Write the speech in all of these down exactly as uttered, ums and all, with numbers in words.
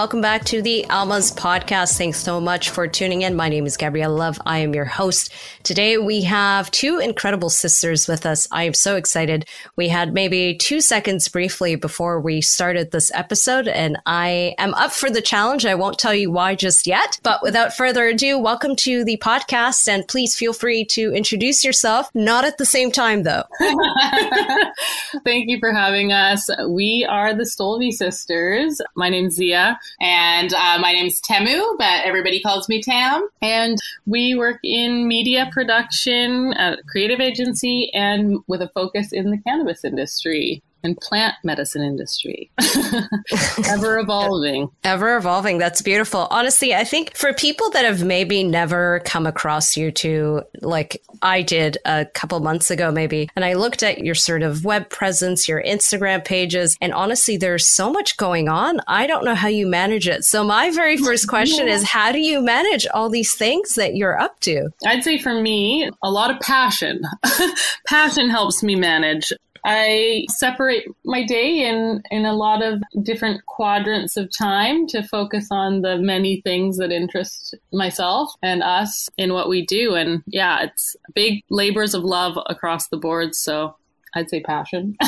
welcome back to the Alma's podcast. Thanks so much for tuning in. My name is Gabrielle Love. I am your host. Today we have two incredible sisters with us. I am so excited. We had maybe two seconds briefly before we started this episode, and I am up for the challenge. I won't tell you why just yet, but without further ado, welcome to the podcast, and please feel free to introduce yourself. Not at the same time, though. Thank you for having us. We are the Stolby sisters. My name's Zia. And uh, my name's Temu, but everybody calls me Tam. And we work in media production, a creative agency, and with a focus in the cannabis industry and plant medicine industry. Ever evolving. Ever evolving. That's beautiful. Honestly, I think for people that have maybe never come across you two, like I did a couple months ago, maybe, and I looked at your sort of web presence, your Instagram pages, and honestly, there's so much going on. I don't know how you manage it. So my very first question is, how do you manage all these things that you're up to? I'd say for me, a lot of passion. Passion helps me manage. I separate my day in, in a lot of different quadrants of time to focus on the many things that interest myself and us in what we do. And yeah, it's big labors of love across the board. So I'd say passion.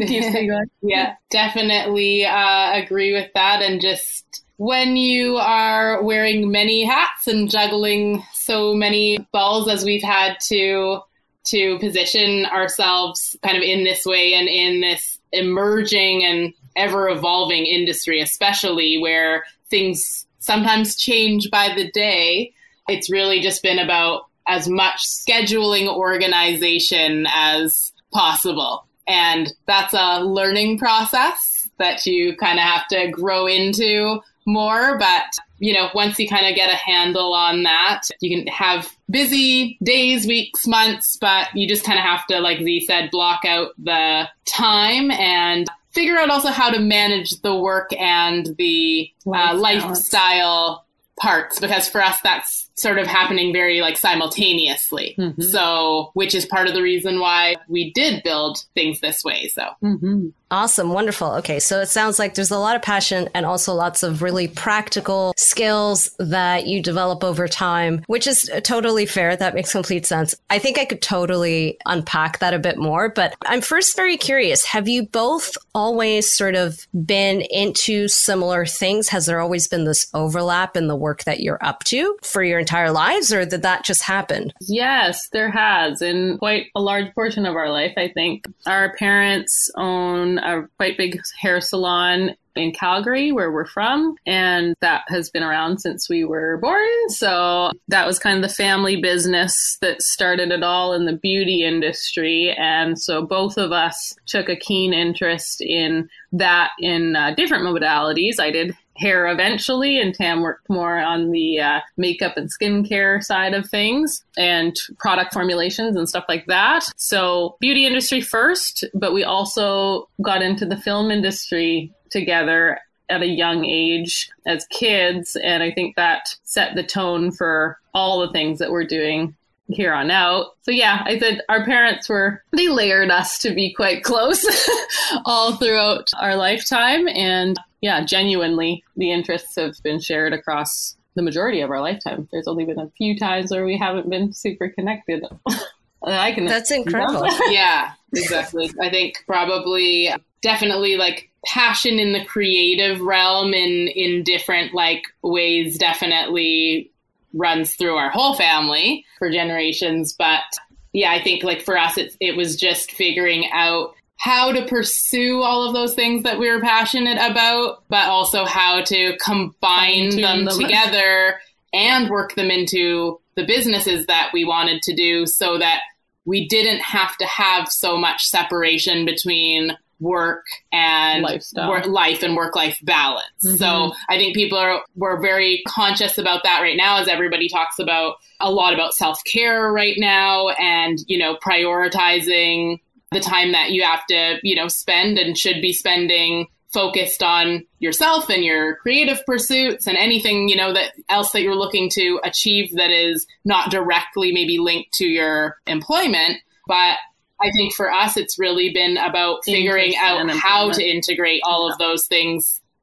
Yeah, definitely uh, agree with that. And just when you are wearing many hats and juggling so many balls as we've had to to position ourselves kind of in this way and in this emerging and ever evolving industry, especially where things sometimes change by the day. It's really just been about as much scheduling organization as possible. And that's a learning process that you kind of have to grow into more. But, you know, once you kind of get a handle on that, you can have busy days, weeks, months, but you just kind of have to, like Z said, block out the time and figure out also how to manage the work and the uh, lifestyle parts, because for us, that's sort of happening very like simultaneously. Mm-hmm. So, which is part of the reason why we did build things this way. So. Mm-hmm. Awesome. Wonderful. Okay. So it sounds like there's a lot of passion and also lots of really practical skills that you develop over time, which is totally fair. That makes complete sense. I think I could totally unpack that a bit more, but I'm first very curious. Have you both always sort of been into similar things? Has there always been this overlap in the work that you're up to for your entire lives, or did that just happen? Yes, there has, in quite a large portion of our life, I think. Our parents own a quite big hair salon in Calgary, where we're from, and that has been around since we were born. So that was kind of the family business that started it all in the beauty industry. And so both of us took a keen interest in that in uh, different modalities. I did hair eventually, and Tam worked more on the uh, makeup and skincare side of things and product formulations and stuff like that. So beauty industry first, but we also got into the film industry together at a young age as kids. And I think that set the tone for all the things that we're doing here on out. So yeah, I said our parents were, they layered us to be quite close all throughout our lifetime. And yeah, genuinely, the interests have been shared across the majority of our lifetime. There's only been a few times where we haven't been super connected. I can. That's incredible. Yeah, exactly. I think probably definitely like passion in the creative realm in, in different like ways definitely runs through our whole family for generations. But yeah, I think like for us, it, it was just figuring out how to pursue all of those things that we were passionate about, but also how to combine them, them together and work them into the businesses that we wanted to do so that we didn't have to have so much separation between work and work, life and work-life balance. Mm-hmm. So I think people are were very conscious about that right now, as everybody talks about a lot about self-care right now and, you know, prioritizing the time that you have to, you know, spend and should be spending focused on yourself and your creative pursuits and anything, you know, that else that you're looking to achieve that is not directly maybe linked to your employment. But I think for us, it's really been about figuring out how to integrate all yeah. of those things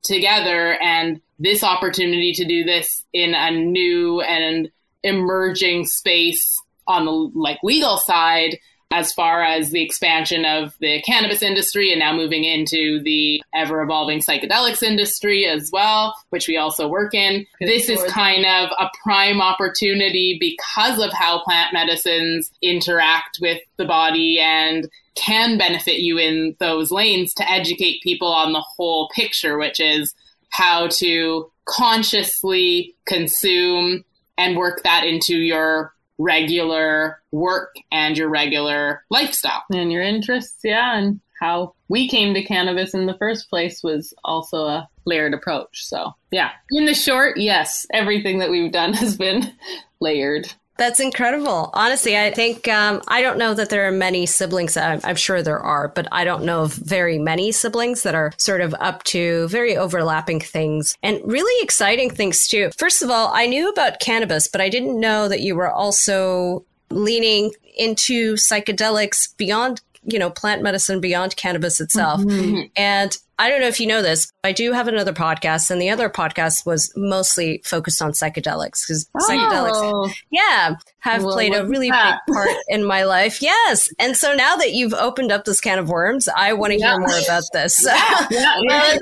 together, and this opportunity to do this in a new and emerging space on the like legal side, as far as the expansion of the cannabis industry and now moving into the ever-evolving psychedelics industry as well, which we also work in. This is kind of a prime opportunity because of how plant medicines interact with the body and can benefit you in those lanes, to educate people on the whole picture, which is how to consciously consume and work that into your regular work and your regular lifestyle. And your interests, yeah, and how we came to cannabis in the first place was also a layered approach. So, yeah, in the short, yes, everything that we've done has been layered. That's incredible. Honestly, I think, um, I don't know that there are many siblings. I'm, I'm sure there are, but I don't know of very many siblings that are sort of up to very overlapping things and really exciting things too. First of all, I knew about cannabis, but I didn't know that you were also leaning into psychedelics beyond, you know, plant medicine, beyond cannabis itself. Mm-hmm. And I don't know if you know this, I do have another podcast, and the other podcast was mostly focused on psychedelics, because oh. psychedelics, yeah, have well, played a really that? big part in my life. Yes. And so now that you've opened up this can of worms, I want to yeah. hear more about this. Yeah, yeah,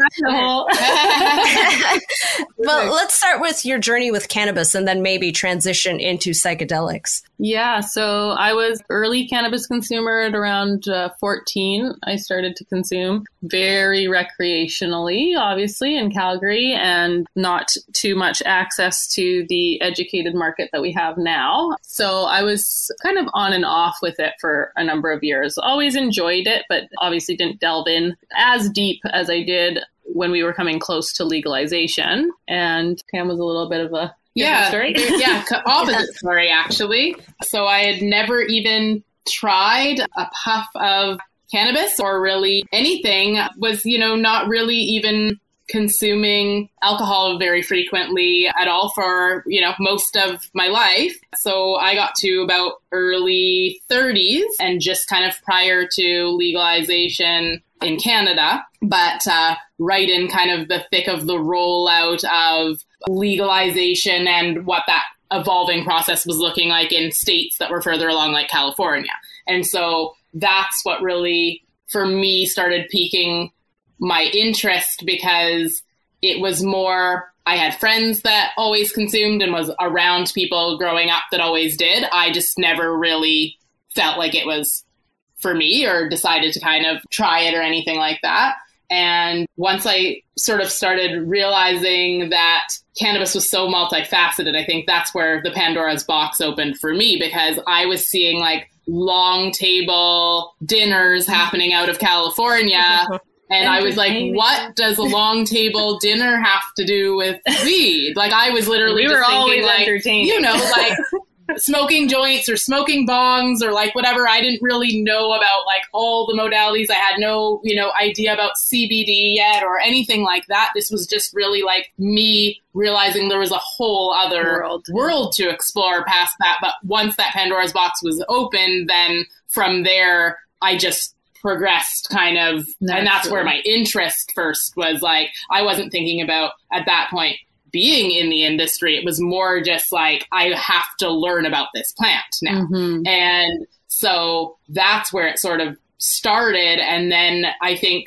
yeah. But let's start with your journey with cannabis and then maybe transition into psychedelics. Yeah. So I was early cannabis consumer at around uh, fourteen. I started to consume very recreationally, obviously, in Calgary, and not too much access to the educated market that we have now. So I was kind of on and off with it for a number of years. Always enjoyed it, but obviously didn't delve in as deep as I did when we were coming close to legalization. And Cam was a little bit of a yeah, story. yeah, opposite story, actually. So I had never even tried a puff of cannabis or really anything, was, you know, not really even consuming alcohol very frequently at all for, you know, most of my life. So I got to about early thirties and just kind of prior to legalization in Canada, but uh, right in kind of the thick of the rollout of legalization and what that evolving process was looking like in states that were further along, like California. And so that's what really, for me, started piquing my interest, because it was more, I had friends that always consumed and was around people growing up that always did. I just never really felt like it was for me or decided to kind of try it or anything like that. And once I sort of started realizing that cannabis was so multifaceted, I think that's where the Pandora's box opened for me, because I was seeing like long table dinners happening out of California. And I was like, what does a long table dinner have to do with weed? Like, I was literally we just were thinking, always like, entertaining. you know, like smoking joints or smoking bongs or like whatever. I didn't really know about like all the modalities. I had no, you know, idea about C B D yet or anything like that. This was just really like me realizing there was a whole other world, world to explore past that. But once that Pandora's box was open, then from there, I just progressed kind of, Naturally. And that's where my interest first was. Like, I wasn't thinking about at that point being in the industry. It was more just like, I have to learn about this plant now. Mm-hmm. And so that's where it sort of started. And then I think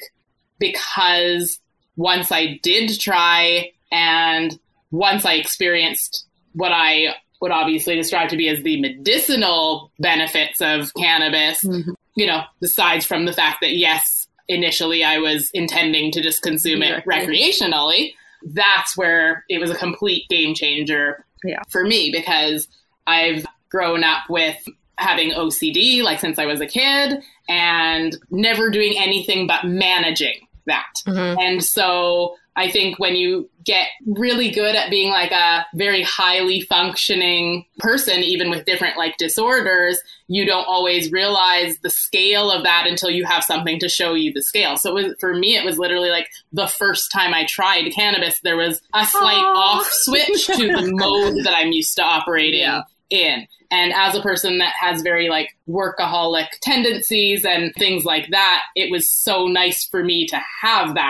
because once I did try and once I experienced what I would obviously describe to be as the medicinal benefits of cannabis, mm-hmm. you know, besides from the fact that, yes, initially I was intending to just consume it recreationally, that's where it was a complete game changer yeah. for me, because I've grown up with having O C D, like since I was a kid, and never doing anything but managing that. Mm-hmm. And so I think when you get really good at being like a very highly functioning person, even with different like disorders, you don't always realize the scale of that until you have something to show you the scale. So it was, for me, it was literally like the first time I tried cannabis, there was a slight Aww. off switch to the mode that I'm used to operating yeah. in. And as a person that has very like workaholic tendencies and things like that, it was so nice for me to have that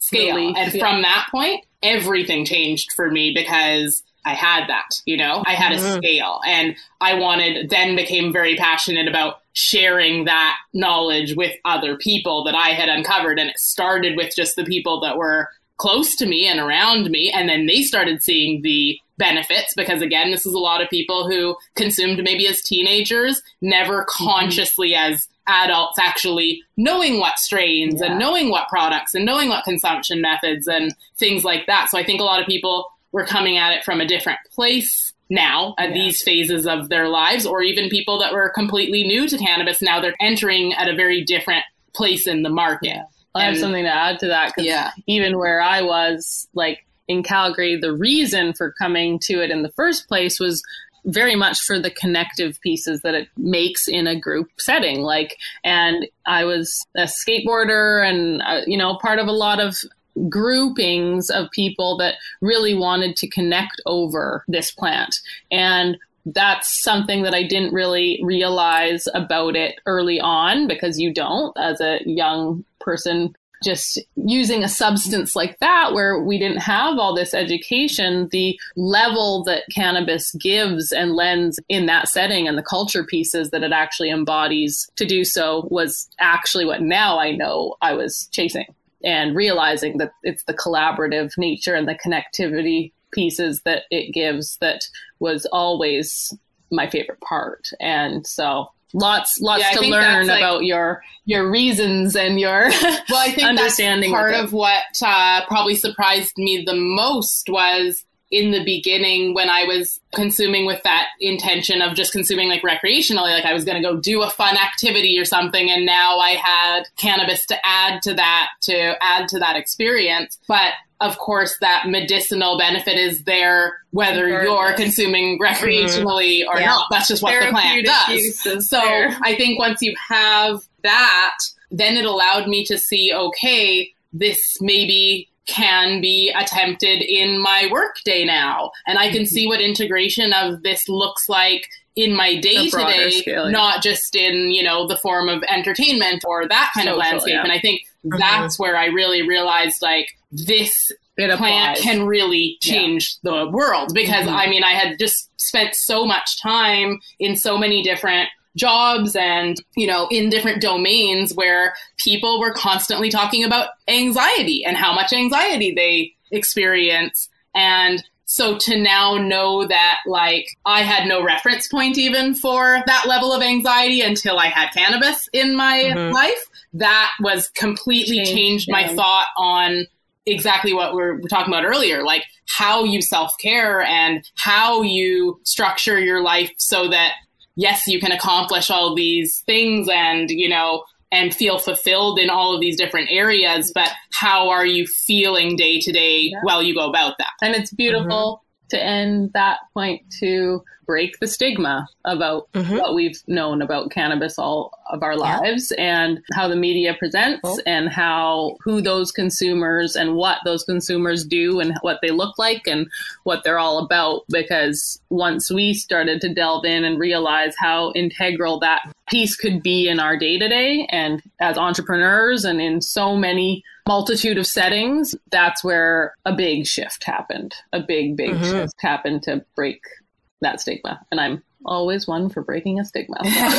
scale. Relief, and yeah. from that point, everything changed for me because I had that, you know, I had Mm-hmm. a scale, and I wanted, then became very passionate about sharing that knowledge with other people that I had uncovered. And it started with just the people that were close to me and around me. And then they started seeing the benefits, because again, this is a lot of people who consumed maybe as teenagers, never consciously mm-hmm. as adults actually knowing what strains yeah. and knowing what products and knowing what consumption methods and things like that. So I think a lot of people were coming at it from a different place now at yeah. these phases of their lives, or even people that were completely new to cannabis. Now they're entering at a very different place in the market. Yeah. I have And- something to add to that, because Yeah. even where I was, like in Calgary, the reason for coming to it in the first place was very much for the connective pieces that it makes in a group setting. Like, and I was a skateboarder and, uh, you know, part of a lot of groupings of people that really wanted to connect over this plant. And that's something that I didn't really realize about it early on, because you don't, as a young person, just using a substance like that, where we didn't have all this education, the level that cannabis gives and lends in that setting and the culture pieces that it actually embodies to do so was actually what now I know I was chasing, and realizing that it's the collaborative nature and the connectivity pieces that it gives that was always my favorite part. And so lots lots Yeah, I to think learn that's, like- about your your reasons and your Well, I think understanding that's part with it. of what uh, probably surprised me the most was in the beginning when I was consuming with that intention of just consuming like recreationally, like I was going to go do a fun activity or something. And now I had cannabis to add to that, to add to that experience. But of course, that medicinal benefit is there whether Regardless. you're consuming recreationally or Yeah. not. That's just what the plant Therapeutic use does. is So there. I think once you have that, then it allowed me to see, okay, this maybe can be attempted in my workday now. And I can see what integration of this looks like in my day to broader day, scale, yeah. not just in, you know, the form of entertainment or that kind Social, of landscape. yeah. And I think that's where I really realized like this It plant applies. can really change the world, because Mhm. I mean, I had just spent so much time in so many different jobs and, you know, in different domains where people were constantly talking about anxiety and how much anxiety they experience. And so to now know that, like, I had no reference point even for that level of anxiety until I had cannabis in my Mhm. life, that was completely Changed, changed my yeah. thought on exactly what we we're talking about earlier, like how you self-care and how you structure your life so that, yes, you can accomplish all these things and, you know, and feel fulfilled in all of these different areas, but how are you feeling day to day Yeah. while you go about that? And it's beautiful to end that point to break the stigma about Mhm. what we've known about cannabis all of our Yeah. lives, and how the media presents Cool. and how who those consumers and what those consumers do and what they look like and what they're all about. Because once we started to delve in and realize how integral that piece could be in our day to day and as entrepreneurs and in so many multitude of settings, that's where a big shift happened. A big, big Mhm. shift happened to break that stigma. And I'm always one for breaking a stigma.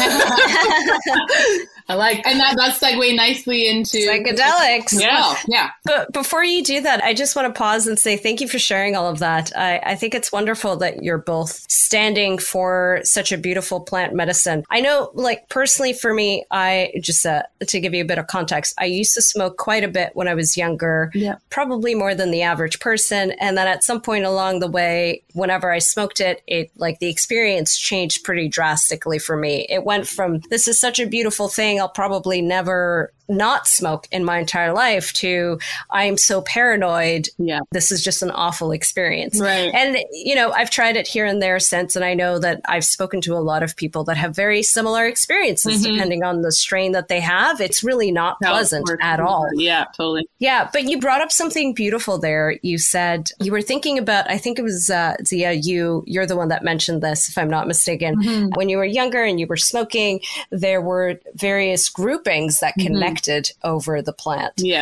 I like And that does segue nicely into Psychedelics. Yeah, yeah. But before you do that, I just want to pause and say thank you for sharing all of that. I, I think it's wonderful that you're both standing for such a beautiful plant medicine. I know, like, personally for me, I just, uh, to give you a bit of context, I used to smoke quite a bit when I was younger, Yeah. probably more than the average person. And then at some point along the way, whenever I smoked it, it, like, the experience changed pretty drastically for me. It went from, this is such a beautiful thing, I'll probably never not smoke in my entire life, to I'm so paranoid. Yeah. This is just an awful experience. Right. And, you know, I've tried it here and there since, and I know that I've spoken to a lot of people that have very similar experiences Mhm. depending on the strain that they have. It's really not How it pleasant works. at all. Yeah, totally. Yeah, but you brought up something beautiful there. You said you were thinking about, I think it was uh, Zia, you, you're the one that mentioned this, if I'm not mistaken. Mm-hmm. When you were younger and you were smoking, there were various groupings that Mhm. connected over the plant. Yes.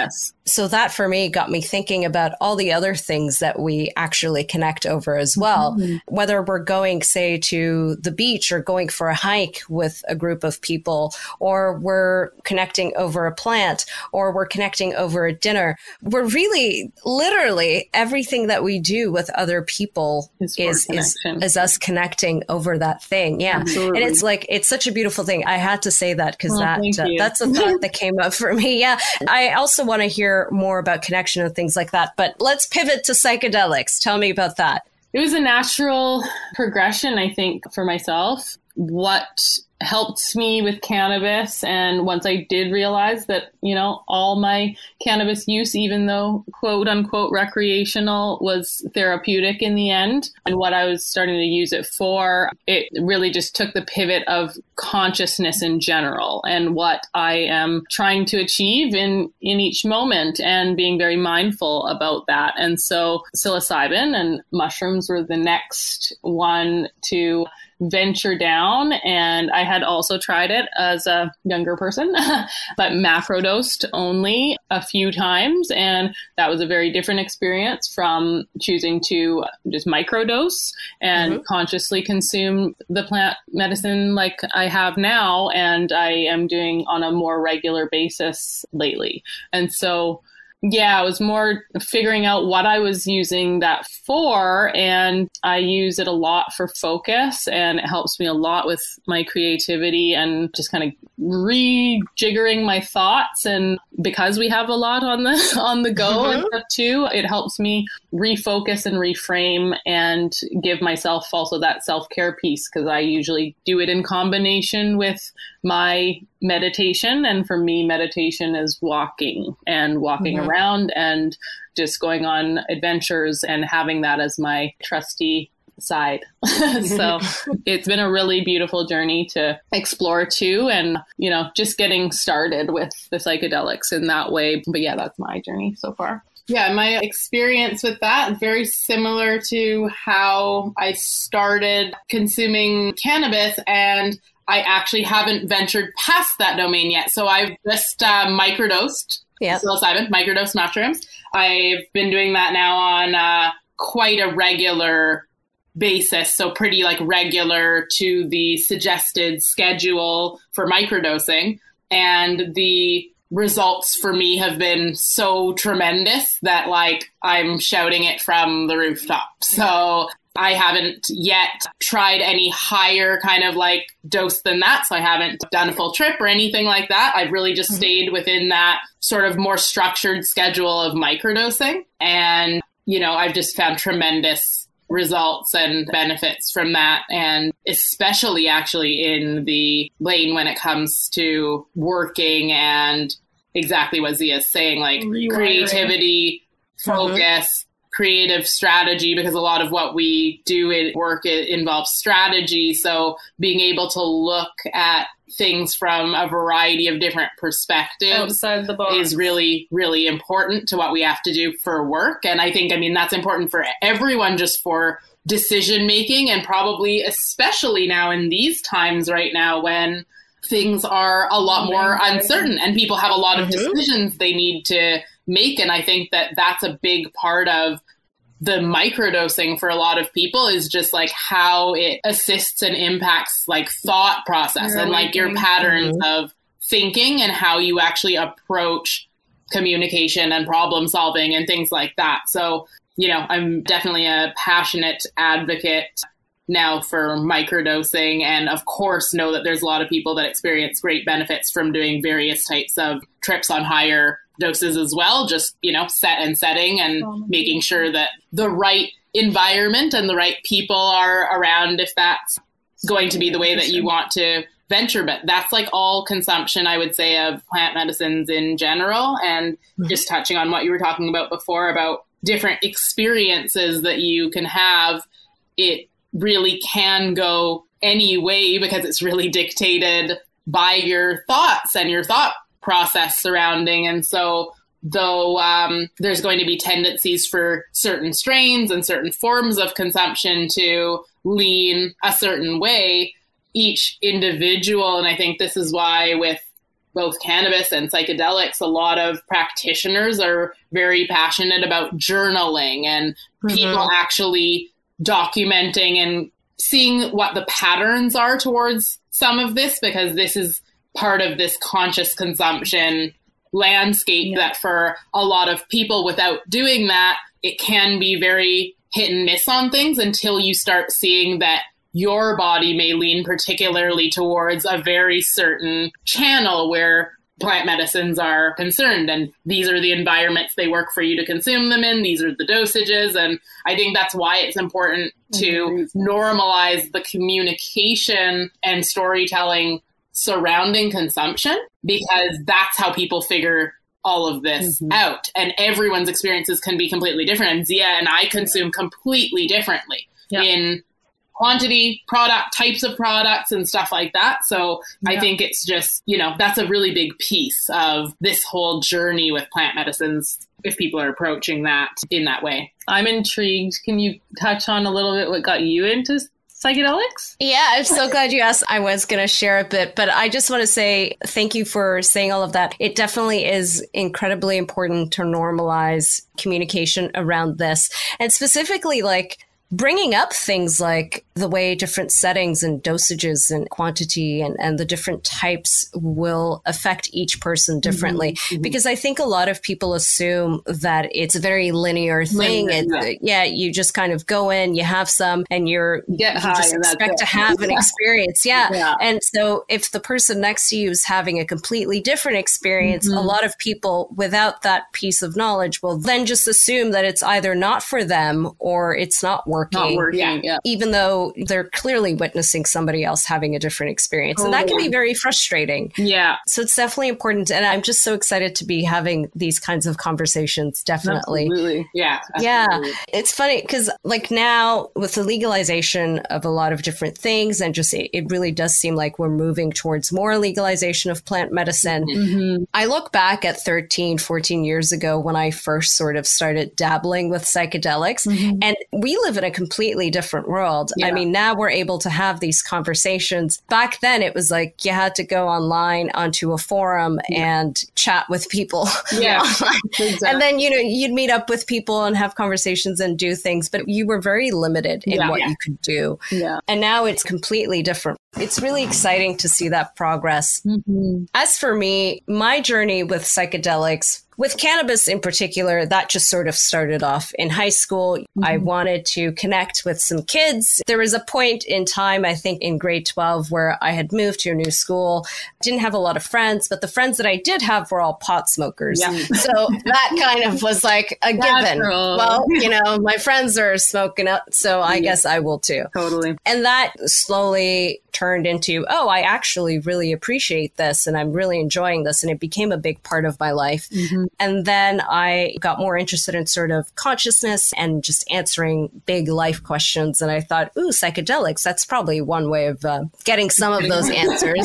So that for me got me thinking about all the other things that we actually connect over as well, mm-hmm. whether we're going, say, to the beach or going for a hike with a group of people, or we're connecting over a plant, or we're connecting over a dinner. We're really, literally, everything that we do with other people is, is, is, is us connecting over that thing. Yeah. Absolutely. And it's like, it's such a beautiful thing. I had to say that because oh, that uh, that's a thought that came up for me. Yeah. I also want to hear more about connection and things like that. But let's pivot to psychedelics. Tell me about that. It was a natural progression, I think, for myself. What helped me with cannabis, and once I did realize that, you know, all my cannabis use, even though quote unquote recreational, was therapeutic in the end, and what I was starting to use it for, it really just took the pivot of consciousness in general and what I am trying to achieve in, in each moment, and being very mindful about that. And so psilocybin and mushrooms were the next one to venture down. And I had also tried it as a younger person, but macrodosed only a few times. And that was a very different experience from choosing to just microdose and mm-hmm. consciously consume the plant medicine like I have now. And I am doing on a more regular basis lately. And so yeah, I was more figuring out what I was using that for, and I use it a lot for focus, and it helps me a lot with my creativity and just kind of rejiggering my thoughts. And because we have a lot on the on the go mm-hmm. and stuff too, it helps me refocus and reframe and give myself also that self-care piece, because I usually do it in combination with my meditation. And for me, meditation is walking and walking mm-hmm. around and just going on adventures and having that as my trusty side. So it's been a really beautiful journey to explore too. And, you know, just getting started with the psychedelics in that way. But yeah, that's my journey so far. Yeah, my experience with that, very similar to how I started consuming cannabis, and I actually haven't ventured past that domain yet. So I've just uh, microdosed yeah. psilocybin, microdosed mushrooms. I've been doing that now on uh, quite a regular basis, so pretty like regular to the suggested schedule for microdosing. And the results for me have been so tremendous that like I'm shouting it from the rooftop. So I haven't yet tried any higher kind of like dose than that. So I haven't done a full trip or anything like that. I've really just stayed within that sort of more structured schedule of microdosing. And, you know, I've just found tremendous results and benefits from that. And especially actually in the lane when it comes to working and exactly what Zia is saying, like Rewiring. creativity, focus, mm-hmm. creative strategy, because a lot of what we do at work, it involves strategy. So being able to look at things from a variety of different perspectives outside the box is really, really important to what we have to do for work. And I think, I mean, that's important for everyone, just for decision making, and probably especially now in these times right now when things are a lot more uncertain and people have a lot of mm-hmm. decisions they need to make. And I think that that's a big part of the microdosing for a lot of people, is just like how it assists and impacts like thought process and like your patterns mm-hmm. of thinking and how you actually approach communication and problem solving and things like that. So, you know, I'm definitely a passionate advocate now for microdosing, and of course know that there's a lot of people that experience great benefits from doing various types of trips on higher doses as well, just, you know, set and setting and oh, making sure that the right environment and the right people are around if that's going to be the way that you want to venture. But that's like all consumption, I would say, of plant medicines in general. And mm-hmm. just touching on what you were talking about before about different experiences that you can have, it really can go any way because it's really dictated by your thoughts and your thought process surrounding. And so though um, there's going to be tendencies for certain strains and certain forms of consumption to lean a certain way, each individual, and I think this is why with both cannabis and psychedelics, a lot of practitioners are very passionate about journaling and mm-hmm. people actually documenting and seeing what the patterns are towards some of this, because this is part of this conscious consumption landscape yeah. that for a lot of people, without doing that, it can be very hit and miss on things until you start seeing that your body may lean particularly towards a very certain channel where plant medicines are concerned. And these are the environments they work for you to consume them in. These are the dosages. And I think that's why it's important to normalize the communication and storytelling surrounding consumption, because that's how people figure all of this mm-hmm. out. And everyone's experiences can be completely different. And Zia and I consume completely differently yeah. in quantity, product, types of products and stuff like that. So yeah. I think it's just, you know, that's a really big piece of this whole journey with plant medicines, if people are approaching that in that way. I'm intrigued. Can you touch on a little bit what got you into psychedelics? Yeah, I'm so glad you asked. I was going to share a bit, but I just want to say thank you for saying all of that. It definitely is incredibly important to normalize communication around this. And specifically, like, bringing up things like the way different settings and dosages and quantity and, and the different types will affect each person differently. Mm-hmm, mm-hmm. Because I think a lot of people assume that it's a very linear thing. Linear, and yeah. yeah, you just kind of go in, you have some, and you're Get high, you just expect to have an experience. Yeah. yeah. And so if the person next to you is having a completely different experience, mm-hmm. a lot of people without that piece of knowledge will then just assume that it's either not for them or it's not working. Not working, yeah. yeah. Even though they're clearly witnessing somebody else having a different experience. Totally. And that can be very frustrating. Yeah. So it's definitely important. And I'm just so excited to be having these kinds of conversations. Definitely. Absolutely. Yeah. Absolutely. Yeah. It's funny because like now with the legalization of a lot of different things and just it, it really does seem like we're moving towards more legalization of plant medicine. Mm-hmm. I look back at thirteen, fourteen years ago when I first sort of started dabbling with psychedelics mm-hmm. and we live in a completely different world. Yeah. I mean, now we're able to have these conversations. Back then, it was like you had to go online onto a forum yeah. and chat with people. Yeah. Exactly. And then, you know, you'd meet up with people and have conversations and do things, but you were very limited in yeah. what yeah. you could do. Yeah. And now it's completely different. It's really exciting to see that progress. Mm-hmm. As for me, my journey with psychedelics, with cannabis in particular, that just sort of started off in high school. Mm-hmm. I wanted to connect with some kids. There was a point in time, I think in grade twelve, where I had moved to a new school. Didn't have a lot of friends, but the friends that I did have were all pot smokers. Yeah. So that kind of was like a given. Natural. Well, you know, my friends are smoking up, so I yeah. guess I will too. Totally. And that slowly turned into, oh, I actually really appreciate this and I'm really enjoying this. And it became a big part of my life. Mm-hmm. And then I got more interested in sort of consciousness and just answering big life questions. And I thought, ooh, psychedelics, that's probably one way of uh, getting some of those answers.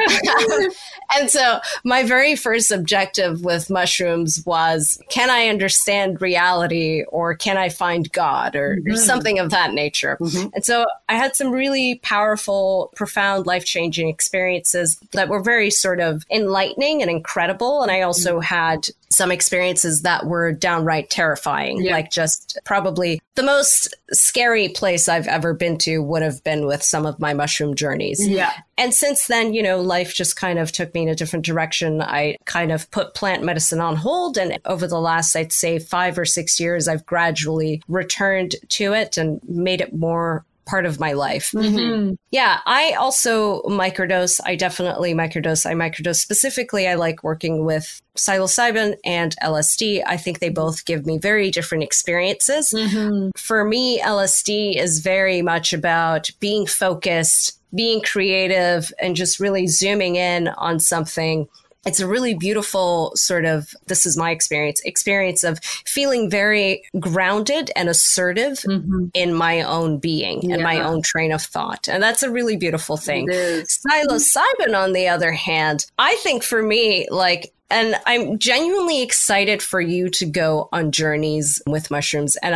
And so my very first objective with mushrooms was, can I understand reality or can I find God or, mm-hmm. or something of that nature? Mm-hmm. And so I had some really powerful, profound, life-changing experiences that were very sort of enlightening and incredible. And I also mm-hmm. had some experiences that were downright terrifying, yeah. like just probably the most scary place I've ever been to would have been with some of my mushroom journeys. Yeah. And since then, you know, life just kind of took me in a different direction. I kind of put plant medicine on hold. And over the last, I'd say five or six years, I've gradually returned to it and made it more part of my life. Mm-hmm. Yeah, I also microdose. I definitely microdose. I microdose specifically. I like working with psilocybin and L S D. I think they both give me very different experiences. Mm-hmm. For me, L S D is very much about being focused, being creative, and just really zooming in on something. It's a really beautiful sort of, this is my experience, experience of feeling very grounded and assertive mm-hmm. in my own being yeah. and my own train of thought. And that's a really beautiful thing. Psilocybin, on the other hand, I think for me, like, and I'm genuinely excited for you to go on journeys with mushrooms. And I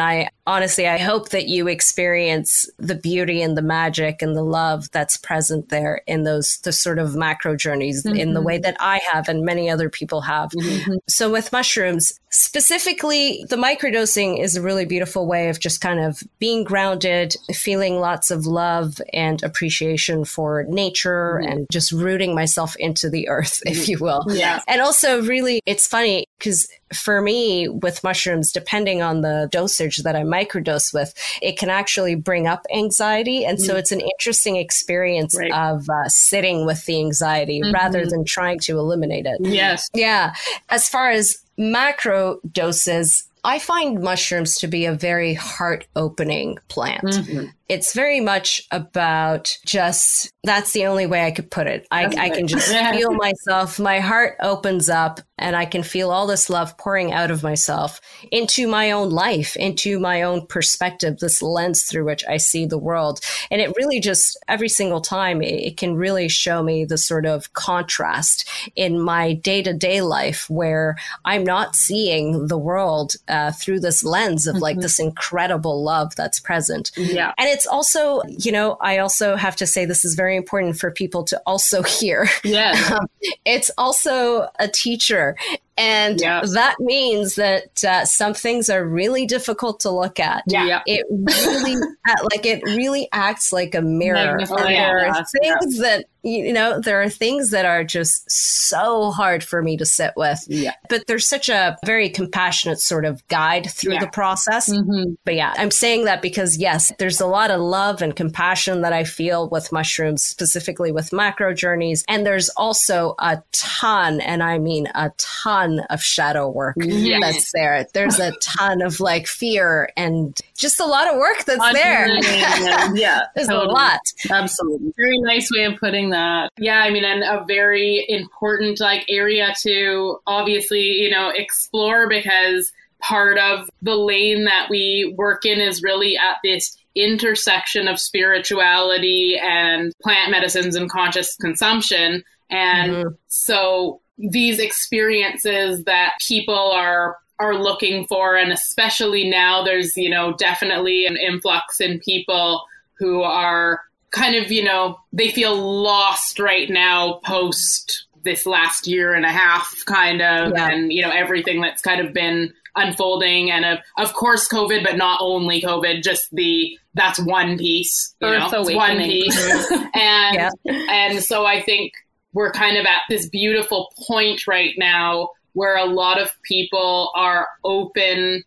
honestly, I hope that you experience the beauty and the magic and the love that's present there in those the sort of macro journeys mm-hmm. in the way that I have and many other people have. Mm-hmm. So with mushrooms, specifically, the microdosing is a really beautiful way of just kind of being grounded, feeling lots of love and appreciation for nature mm-hmm. and just rooting myself into the earth, if you will. Yeah. And also really, it's funny because for me with mushrooms, depending on the dosage that I microdose with, it can actually bring up anxiety. And so mm-hmm. it's an interesting experience right. of uh, sitting with the anxiety mm-hmm. rather than trying to eliminate it. Yes. Yeah. As far as macro doses, I find mushrooms to be a very heart-opening plant. Mm-hmm. It's very much about just, that's the only way I could put it. I, I can just feel myself, my heart opens up and I can feel all this love pouring out of myself into my own life, into my own perspective, this lens through which I see the world. And it really just, every single time, it, it can really show me the sort of contrast in my day-to-day life where I'm not seeing the world uh, through this lens of mm-hmm. like this incredible love that's present. Yeah. And it's also, you know, I also have to say this is very important for people to also hear. Yeah. Um, it's also a teacher. And yeah. that means that uh, some things are really difficult to look at. Yeah. It really, like, it really acts like a mirror. Oh, and yeah. there are Yeah. things that, you know, there are things that are just so hard for me to sit with. Yeah. But there's such a very compassionate sort of guide through yeah. the process. Mm-hmm. But yeah, I'm saying that because, yes, there's a lot of love and compassion that I feel with mushrooms, specifically with macro journeys. And there's also a ton, and I mean a ton, of shadow work yes. that's there. There's a ton of like fear and just a lot of work that's there. Yeah, there's totally. a lot. Absolutely. Very nice way of putting that. Yeah, I mean, and a very important like area to obviously, you know, explore, because part of the lane that we work in is really at this intersection of spirituality and plant medicines and conscious consumption. And mm-hmm. so these experiences that people are are looking for, and especially now there's, you know, definitely an influx in people who are kind of, you know, they feel lost right now post this last year and a half kind of, yeah. and, you know, everything that's kind of been unfolding. And of, of course, COVID, but not only COVID, just the, that's one piece, you Earth know, it's one piece. and, yeah. and so I think we're kind of at this beautiful point right now where a lot of people are open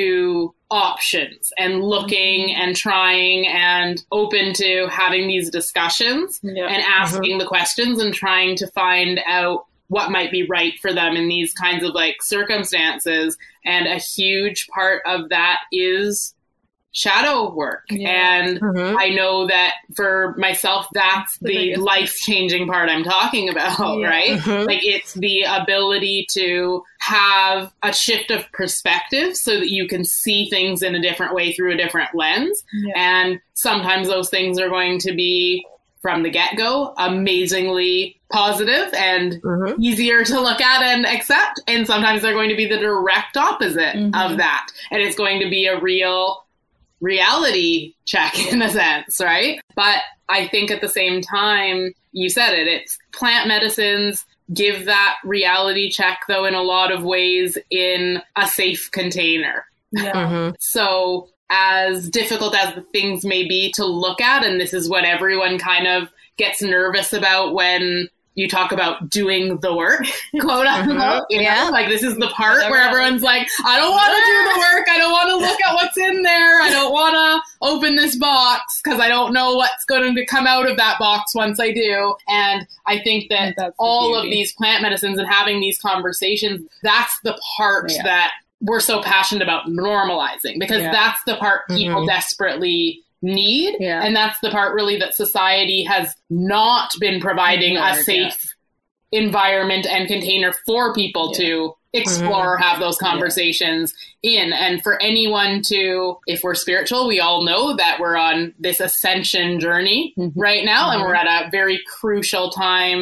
to options and looking mm-hmm. and trying and open to having these discussions yeah. and asking mm-hmm. the questions and trying to find out what might be right for them in these kinds of like circumstances. And a huge part of that is shadow work. Yeah. And mm-hmm. I know that for myself, that's the, the life-changing part I'm talking about, yeah. right? Mm-hmm. Like it's the ability to have a shift of perspective so that you can see things in a different way through a different lens. Yeah. And sometimes those things are going to be from the get-go amazingly positive and mm-hmm. easier to look at and accept. And sometimes they're going to be the direct opposite mm-hmm. of that. And it's going to be a real reality check in a sense, right? But I think at the same time, you said it, it's plant medicines give that reality check, though, in a lot of ways in a safe container. Yeah. Mm-hmm. So as difficult as the things may be to look at, and this is what everyone kind of gets nervous about when you talk about doing the work, quote unquote. Mm-hmm. You know? Yeah. Like this is the part Whatever. Where everyone's like, I don't want to do the work. I don't want to look at what's in there. I don't want to open this box because I don't know what's going to come out of that box once I do. And I think that that's all of these plant medicines and having these conversations, that's the part yeah. that we're so passionate about normalizing, because yeah. that's the part people mm-hmm. desperately need. Yeah. And that's the part really that society has not been providing Ignored, a safe yeah. environment and container for people yeah. to explore, mm-hmm. have those conversations yeah. in. And for anyone to, if we're spiritual, we all know that we're on this ascension journey mm-hmm. right now. Mm-hmm. And we're at a very crucial time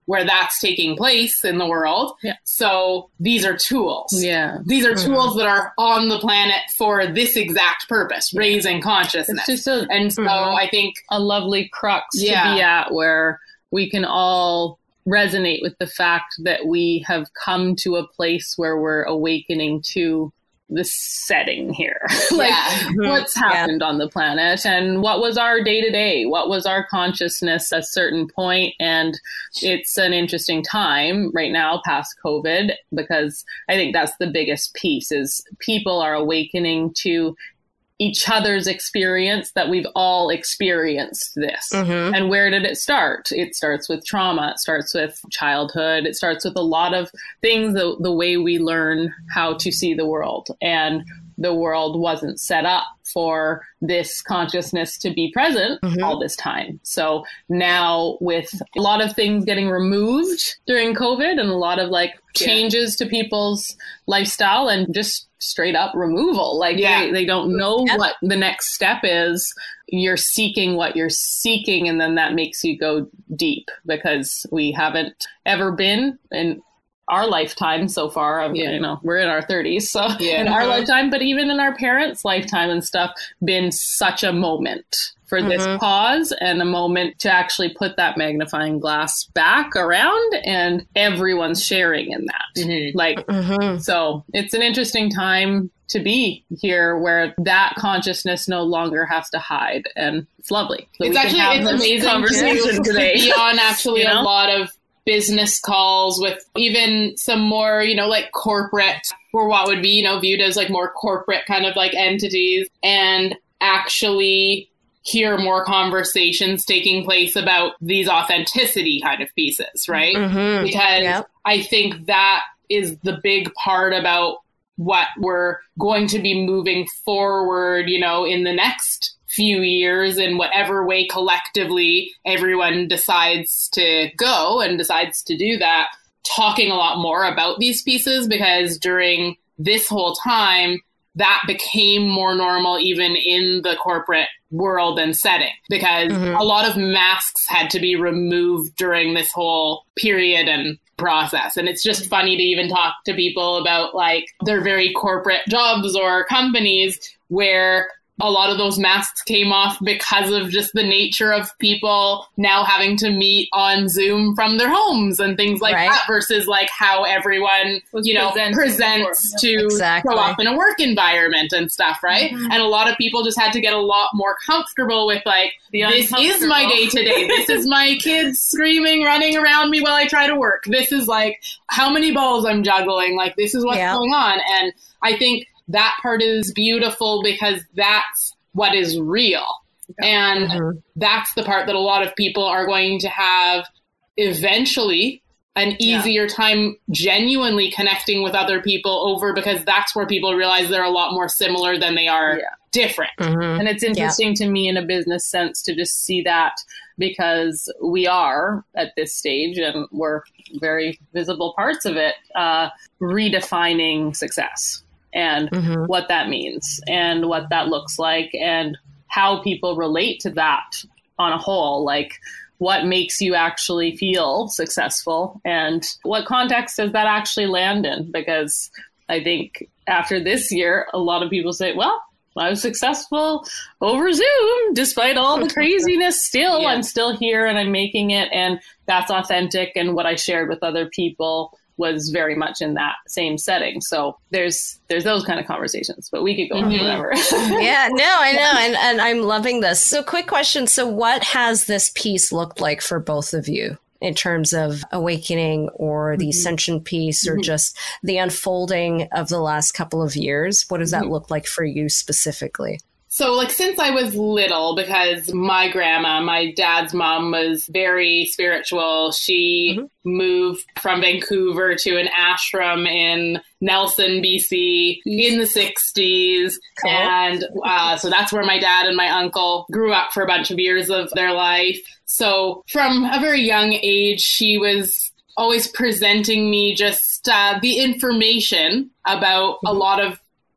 where that's taking place in the world. Yeah. So these are tools. Yeah. These are Mm-hmm. tools that are on the planet for this exact purpose, raising consciousness. It's just a, and so Mhm. I think, a lovely crux Yeah. to be at, where we can all resonate with the fact that we have come to a place where we're awakening to the setting here. Like Yeah. what's happened on the planet and what was our day to day, what was our consciousness at a certain point. And it's an interesting time right now past COVID, because I think that's the biggest piece is people are awakening to each other's experience, that we've all experienced this. Mhm. And where did it start? It starts with trauma. It starts with childhood. It starts with a lot of things, the, the way we learn how to see the world. And the world wasn't set up for this consciousness to be present Mhm. all this time. So now with a lot of things getting removed during COVID and a lot of like Yeah. changes to people's lifestyle and just straight up removal, like Yeah. they, they don't know Yep. what the next step is. You're seeking what you're seeking, and then that makes you go deep, because we haven't ever been in our lifetime so far. Of, Yeah. You know, we're in our thirties, so Yeah. in our lifetime, but even in our parents' lifetime and stuff, been such a moment for this Mhm. pause and a moment to actually put that magnifying glass back around, and everyone's sharing in that. Mhm. Like, Mhm. so it's an interesting time to be here, where that consciousness no longer has to hide, and it's lovely. that It's we can actually have it's this amazing conversation to today. be on actually You know? a lot of business calls with even some more, you know, like corporate, or what would be, you know, viewed as like more corporate kind of like entities, and actually hear more conversations taking place about these authenticity kind of pieces, right? Mhm. Because Yep. I think that is the big part about what we're going to be moving forward, you know, in the next few years, in whatever way collectively everyone decides to go and decides to do that, talking a lot more about these pieces, because during this whole time, that became more normal even in the corporate world and setting, because Mhm. a lot of masks had to be removed during this whole period and process. And it's just funny to even talk to people about like their very corporate jobs or companies where a lot of those masks came off because of just the nature of people now having to meet on Zoom from their homes and things like Right. that, versus like how everyone, Was you know, presented presents before. to Exactly. show up in a work environment and stuff, right? Mhm. And a lot of people just had to get a lot more comfortable with like, The this is my day uncomfortable. today. This is my kids screaming, running around me while I try to work. This is like how many balls I'm juggling. Like, this is what's Yeah. going on. And I think that part is beautiful, because that's what is real. And Mhm. that's the part that a lot of people are going to have eventually an Yeah. easier time genuinely connecting with other people over, because that's where people realize they're a lot more similar than they are Yeah. different. Mhm. And it's interesting to me in a business sense to just see that, because we are at this stage, and we're very visible parts of it, uh, redefining success and Mhm. what that means and what that looks like and how people relate to that on a whole. Like, what makes you actually feel successful, and what context does that actually land in? Because I think after this year, a lot of people say, well, I was successful over Zoom, despite all the craziness. Still, Yeah. I'm still here and I'm making it, and that's authentic. And what I shared with other people was very much in that same setting. So there's there's those kind of conversations, but we could go on Mhm. whatever. Yeah, no, I know. And, and I'm loving this. So quick question. So what has this piece looked like for both of you in terms of awakening, or the ascension piece, or Mhm. just the unfolding of the last couple of years? What does that Mhm. look like for you specifically? So, like, since I was little, because my grandma, my dad's mom, was very spiritual, she Mhm. moved from Vancouver to an ashram in Nelson, B C in the sixties. Cool. And uh, so that's where my dad and my uncle grew up for a bunch of years of their life. So from a very young age, she was always presenting me just uh, the information about a lot of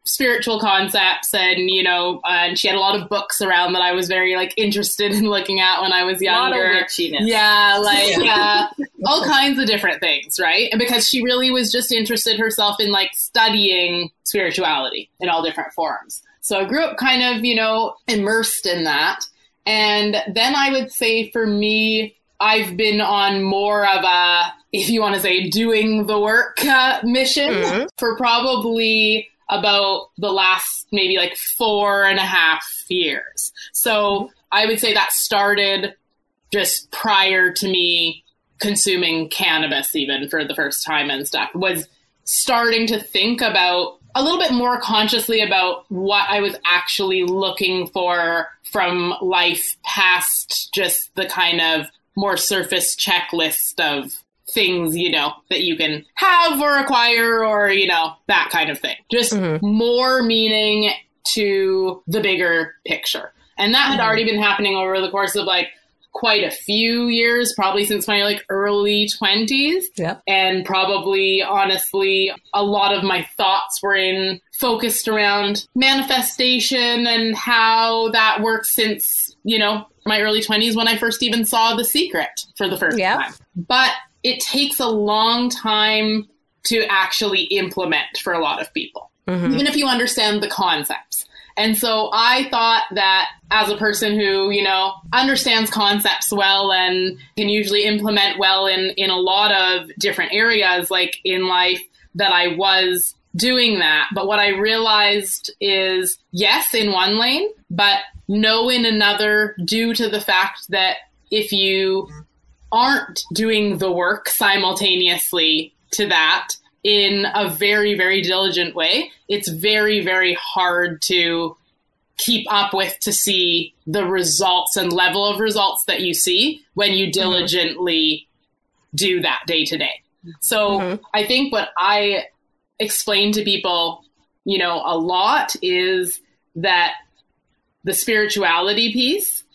spiritual concepts, and, you know, uh, and she had a lot of books around that I was very, like, interested in looking at when I was younger. A lot of witchiness. Yeah, like, uh, all kinds of different things, right? And because she really was just interested herself in, like, studying spirituality in all different forms. So I grew up kind of, you know, immersed in that. And then I would say for me, I've been on more of a, if you want to say, doing the work uh, mission mm-hmm. for probably about the last maybe like four and a half years. So I would say that started just prior to me consuming cannabis even for the first time and stuff, was starting to think about a little bit more consciously about what I was actually looking for from life past just the kind of more surface checklist of things, you know, that you can have or acquire or, you know, that kind of thing. Just mm-hmm. more meaning to the bigger picture. And that had mm-hmm. already been happening over the course of like quite a few years, probably since my like early twenties. Yep. And probably, honestly, a lot of my thoughts were in focused around manifestation and how that works since, you know, my early twenties when I first even saw The Secret for the first yep. time. But it takes a long time to actually implement for a lot of people, mm-hmm. even if you understand the concepts. And so I thought that as a person who, you know, understands concepts well and can usually implement well in, in a lot of different areas, like in life, that I was doing that. But what I realized is, yes, in one lane, but no in another, due to the fact that if you aren't doing the work simultaneously to that in a very, very diligent way, it's very, very hard to keep up with to see the results and level of results that you see when you diligently mm-hmm. do that day to day. So mm-hmm. I think what I explain to people, you know, a lot is that the spirituality piece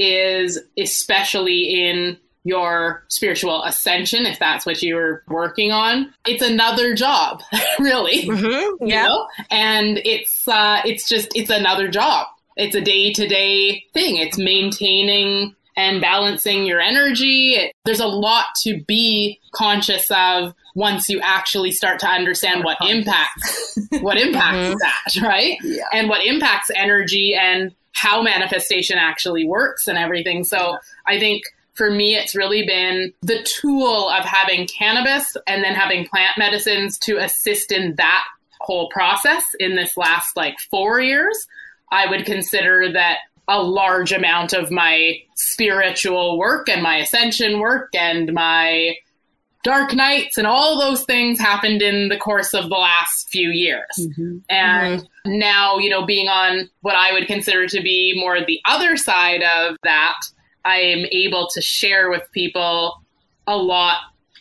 is especially in your spiritual ascension, if that's what you were working on. It's another job, really. Mm-hmm. Yeah. You know? And it's uh, it's just, it's another job. It's a day-to-day thing. It's maintaining and balancing your energy. It, there's a lot to be conscious of once you actually start to understand what impacts, what impacts mm-hmm. that, right? Yeah. And what impacts energy and how manifestation actually works and everything. So I think for me, it's really been the tool of having cannabis and then having plant medicines to assist in that whole process in this last like four years. I would consider that a large amount of my spiritual work and my ascension work and my dark nights and all those things happened in the course of the last few years. Mm-hmm. And mm-hmm. now, you know, being on what I would consider to be more the other side of that, I am able to share with people a lot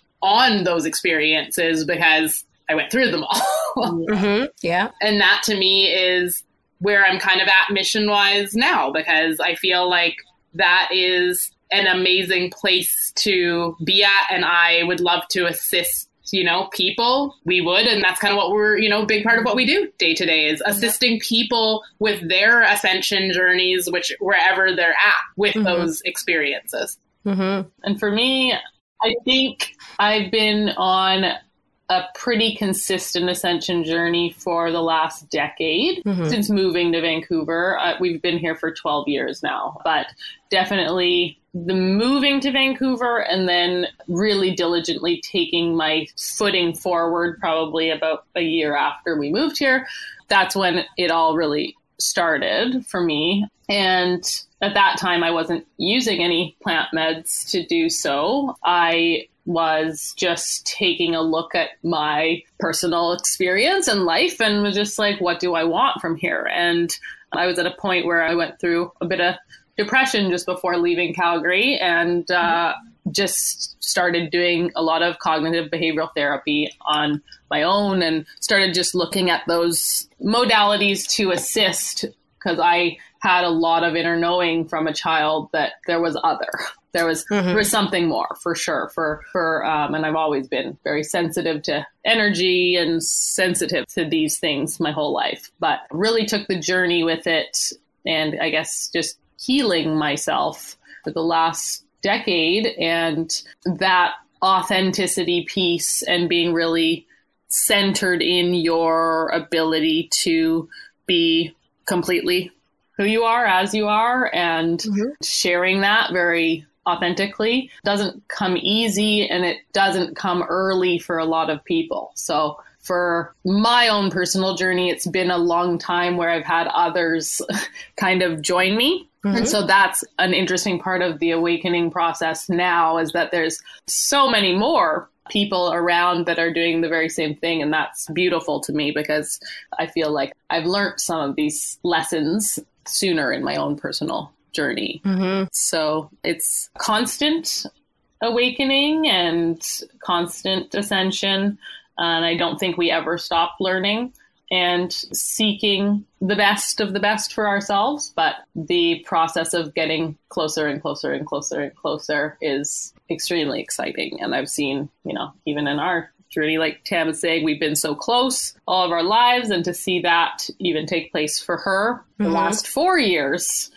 on those experiences because I went through them all. mm-hmm. Yeah. And that to me is where I'm kind of at mission-wise now, because I feel like that is an amazing place to be at. And I would love to assist, you know, people. We would. And that's kind of what we're, you know, a big part of what we do day to day is assisting people with their ascension journeys, which wherever they're at with mm-hmm. those experiences. Mm-hmm. And for me, I think I've been on a pretty consistent ascension journey for the last decade mm-hmm. since moving to Vancouver. Uh, we've been here for twelve years now, but definitely the moving to Vancouver and then really diligently taking my footing forward probably about a year after we moved here. That's when it all really started for me. And at that time, I wasn't using any plant meds to do so. I was just taking a look at my personal experience and life and was just like, what do I want from here? And I was at a point where I went through a bit of depression just before leaving Calgary and uh, just started doing a lot of cognitive behavioral therapy on my own and started just looking at those modalities to assist because I had a lot of inner knowing from a child that there was other. There was mm-hmm. there was something more for sure. For for um, and I've always been very sensitive to energy and sensitive to these things my whole life. But really took the journey with it, and I guess just healing myself for the last decade, and that authenticity piece and being really centered in your ability to be completely who you are as you are, and mm-hmm. sharing that very authentically doesn't come easy, and it doesn't come early for a lot of people. So for my own personal journey, it's been a long time where I've had others kind of join me. Mm-hmm. And so that's an interesting part of the awakening process now, is that there's so many more people around that are doing the very same thing. And that's beautiful to me, because I feel like I've learned some of these lessons sooner in my own personal journey. Mm-hmm. So it's constant awakening and constant ascension. And I don't think we ever stop learning and seeking the best of the best for ourselves. But the process of getting closer and closer and closer and closer is extremely exciting. And I've seen, you know, even in our journey, like Tam is saying, we've been so close all of our lives. And to see that even take place for her mm-hmm. the last four years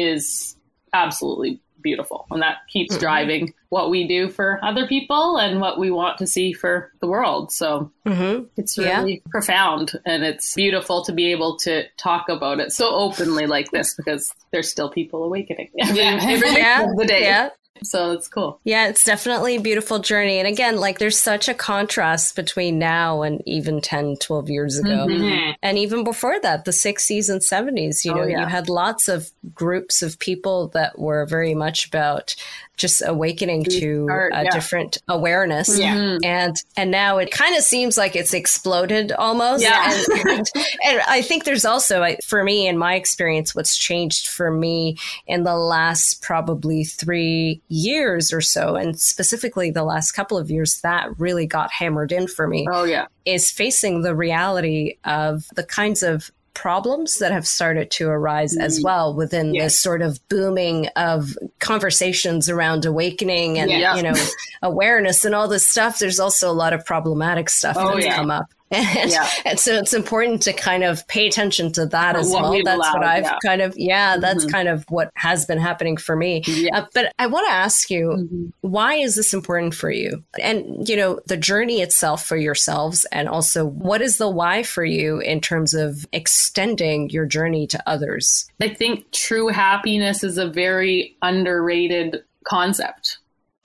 is absolutely beautiful. And that keeps mm-hmm. driving what we do for other people and what we want to see for the world. So mm-hmm. it's really yeah. profound, and it's beautiful to be able to talk about it so openly like this, because there's still people awakening every, yeah. every yeah. the day. Yeah. So it's cool. Yeah, it's definitely a beautiful journey. And again, like there's such a contrast between now and even ten, twelve years ago. Mm-hmm. And even before that, the sixties and seventies, you know, oh, yeah. you had lots of groups of people that were very much about just awakening to a yeah. different awareness. Yeah. And and now it kind of seems like it's exploded almost. Yeah. And, and, and I think there's also, for me, in my experience, what's changed for me in the last probably three years or so, and specifically the last couple of years, that really got hammered in for me. Oh, yeah. Is facing the reality of the kinds of problems that have started to arise as well within yes. this sort of booming of conversations around awakening and, yeah. you know, awareness and all this stuff. There's also a lot of problematic stuff oh, that's yeah. come up. And, yeah. and so it's important to kind of pay attention to that as well. That's allowed, what I've yeah. kind of, yeah, that's mm-hmm. kind of what has been happening for me. Yeah. Uh, but I want to ask you, mm-hmm. why is this important for you? And, you know, the journey itself for yourselves, and also what is the why for you in terms of extending your journey to others? I think true happiness is a very underrated concept.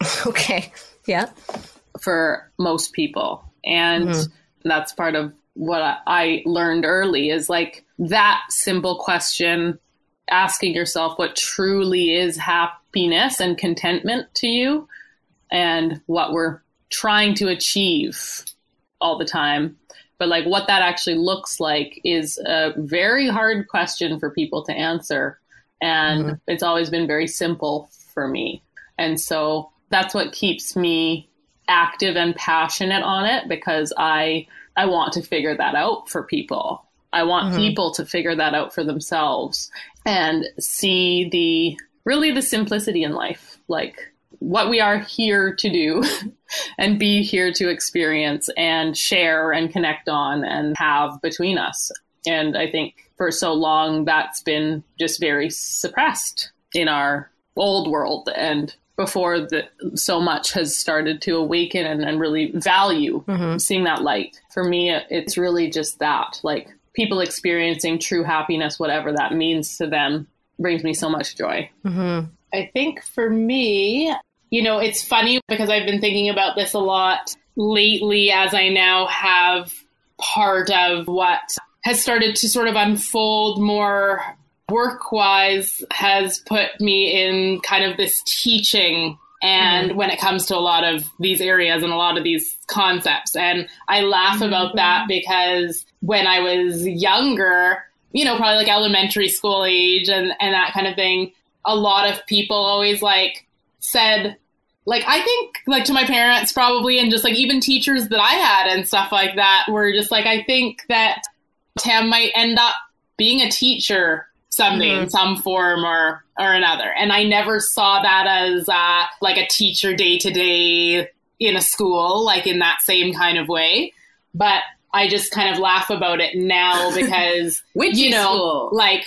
Okay. Yeah. For most people. And mm-hmm. that's part of what I learned early, is like that simple question, asking yourself what truly is happiness and contentment to you, and what we're trying to achieve all the time. But like what that actually looks like is a very hard question for people to answer. And mm-hmm. it's always been very simple for me. And so that's what keeps me active and passionate on it, because I I want to figure that out for people. I want mm-hmm. people to figure that out for themselves and see the really the simplicity in life, like what we are here to do and be here to experience and share and connect on and have between us. And I think for so long that's been just very suppressed in our old world, and before the, so much has started to awaken and, and really value mm-hmm. seeing that light. For me, it's really just that, like people experiencing true happiness, whatever that means to them, brings me so much joy. Mm-hmm. I think for me, you know, it's funny because I've been thinking about this a lot lately, as I now have part of what has started to sort of unfold more work-wise has put me in kind of this teaching, and mm. when it comes to a lot of these areas and a lot of these concepts. And I laugh mm-hmm. about that because when I was younger, you know, probably like elementary school age and, and that kind of thing, a lot of people always like said, like, I think like to my parents probably, and just like even teachers that I had and stuff like that were just like, I think that Tam might end up being a teacher someday mm-hmm. in some form or, or another. And I never saw that as uh, like a teacher day to day in a school, like in that same kind of way. But I just kind of laugh about it now because, you know, school? like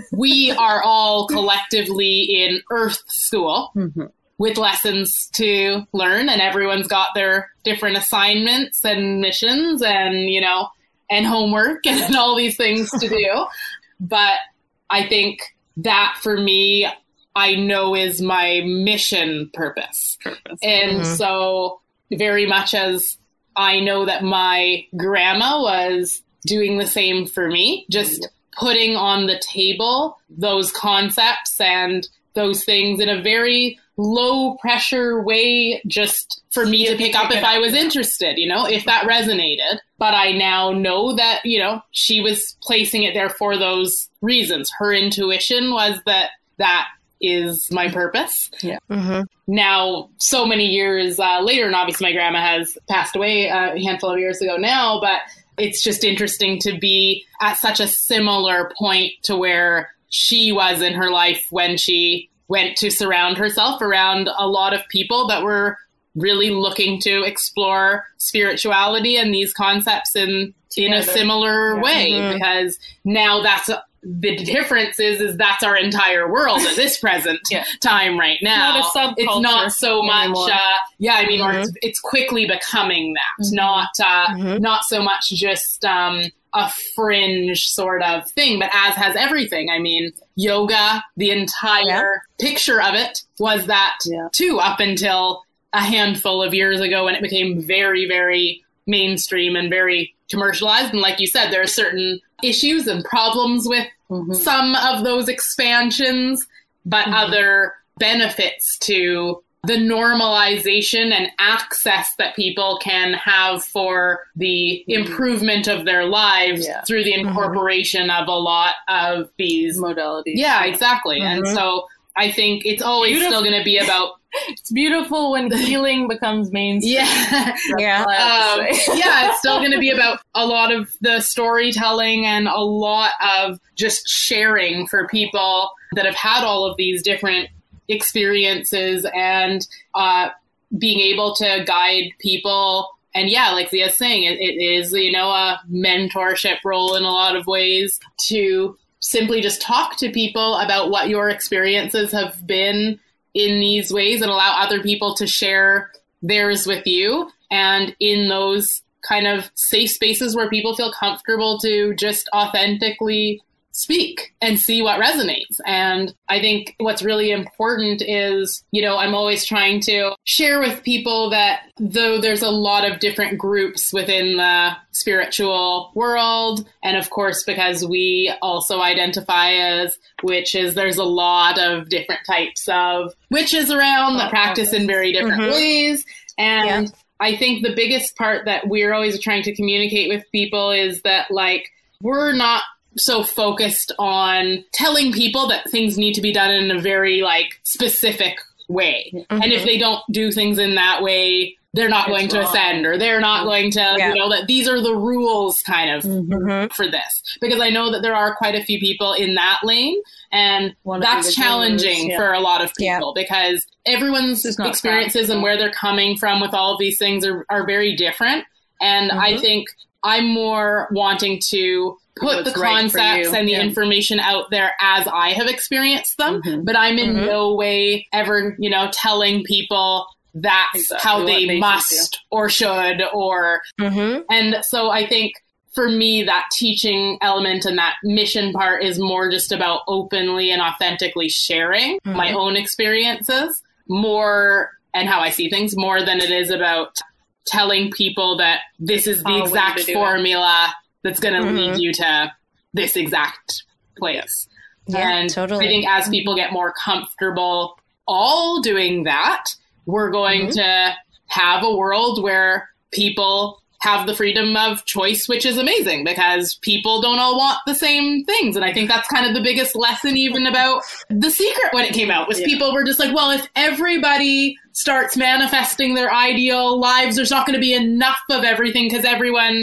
we are all collectively in Earth school mm-hmm. with lessons to learn, and everyone's got their different assignments and missions and, you know, and homework and all these things to do. But I think that for me, I know is my mission purpose. purpose. And mm-hmm. so very much as I know that my grandma was doing the same for me, just putting on the table those concepts and those things in a very low pressure way, just for me to pick up if I was interested, you know, if that resonated. But I now know that, you know, she was placing it there for those reasons. Her intuition was that that is my purpose. Yeah. Mm-hmm. Now, so many years uh, later, and obviously my grandma has passed away uh, a handful of years ago now, but it's just interesting to be at such a similar point to where she was in her life when she went to surround herself around a lot of people that were really looking to explore spirituality and these concepts in Together. in a similar yeah. way, mm-hmm. because now that's a, the difference is, is that's our entire world at this present yeah. time right now. It's not, a it's not so much, uh, yeah, I mean, mm-hmm. or it's, it's quickly becoming that, mm-hmm. not, uh, mm-hmm. not so much just, um, a fringe sort of thing, but as has everything. I mean, yoga, the entire yeah. picture of it was that yeah. too, up until a handful of years ago when it became very, very mainstream and very commercialized. And like you said, there are certain issues and problems with mm-hmm. some of those expansions, but mm-hmm. other benefits to the normalization and access that people can have for the improvement of their lives yeah. through the incorporation mm-hmm. of a lot of these modalities. Yeah, exactly. Mm-hmm. And so I think it's always Beautiful. still going to be about It's beautiful when healing becomes mainstream. Yeah. Yeah. Um, yeah, it's still going to be about a lot of the storytelling and a lot of just sharing for people that have had all of these different experiences and uh, being able to guide people. And yeah, like Zia's saying, it, it is, you know, a mentorship role in a lot of ways to simply just talk to people about what your experiences have been in these ways and allow other people to share theirs with you. And in those kind of safe spaces where people feel comfortable to just authentically speak and see what resonates. And I think what's really important is, you know, I'm always trying to share with people that though there's a lot of different groups within the spiritual world, and of course, because we also identify as witches, there's a lot of different types of witches around that practice in very different mm-hmm. ways. And yeah. I think the biggest part that we're always trying to communicate with people is that, like, we're not so focused on telling people that things need to be done in a very like specific way. Mm-hmm. And if they don't do things in that way, they're not it's going to wrong. ascend, or they're not going to, yeah. you know, that these are the rules kind of mm-hmm. for this. Because I know that there are quite a few people in that lane, and that's challenging yeah. for a lot of people yeah. because everyone's experiences practical. and where they're coming from with all of these things are, are very different. And mm-hmm. I think I'm more wanting to put What's the concepts right and the yeah. information out there as I have experienced them, mm-hmm. but I'm in mm-hmm. no way ever, you know, telling people that's exactly how they, they must or should or, mm-hmm. and so I think for me, that teaching element and that mission part is more just about openly and authentically sharing mm-hmm. my own experiences more and how I see things more than it is about telling people that this is the oh, exact formula it. that's going to mm-hmm. lead you to this exact place. Yeah, and totally. I think as people get more comfortable all doing that, we're going mm-hmm. to have a world where people have the freedom of choice, which is amazing because people don't all want the same things. And I think that's kind of the biggest lesson even about The Secret when it came out was yeah. people were just like, well, if everybody starts manifesting their ideal lives, there's not going to be enough of everything because everyone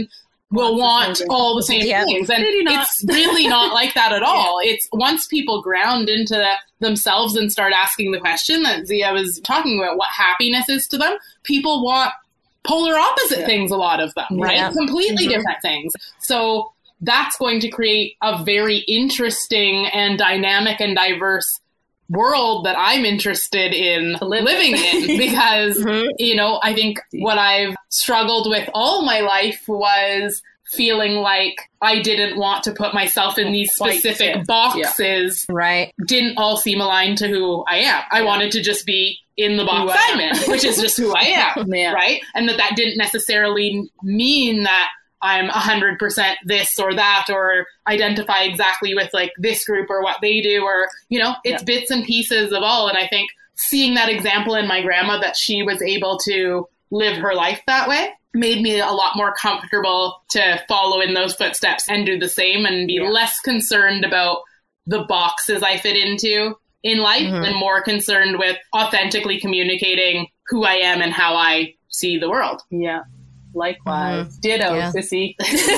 will want all the same yeah. things. And it's really not like that at all. Yeah. It's once people ground into themselves and start asking the question that Zia was talking about, what happiness is to them, people want polar opposite yeah. things, a lot of them, right? Yeah. Completely mm-hmm. different things. So that's going to create a very interesting and dynamic and diverse world that I'm interested in living in because, mm-hmm. you know, I think what I've struggled with all my life was feeling like I didn't want to put myself in these specific like, boxes. Yeah. Right. Didn't all seem aligned to who I am. I yeah. wanted to just be in the box I'm in, which is just who I am. Yeah. Right. And that that didn't necessarily mean that I'm one hundred percent this or that, or identify exactly with like this group or what they do, or, you know, it's yeah. bits and pieces of all. And I think seeing that example in my grandma, that she was able to live her life that way, made me a lot more comfortable to follow in those footsteps and do the same and be yeah. less concerned about the boxes I fit into in life mm-hmm. and more concerned with authentically communicating who I am and how I see the world. Yeah. Likewise. Mm-hmm. Ditto, yeah. sissy.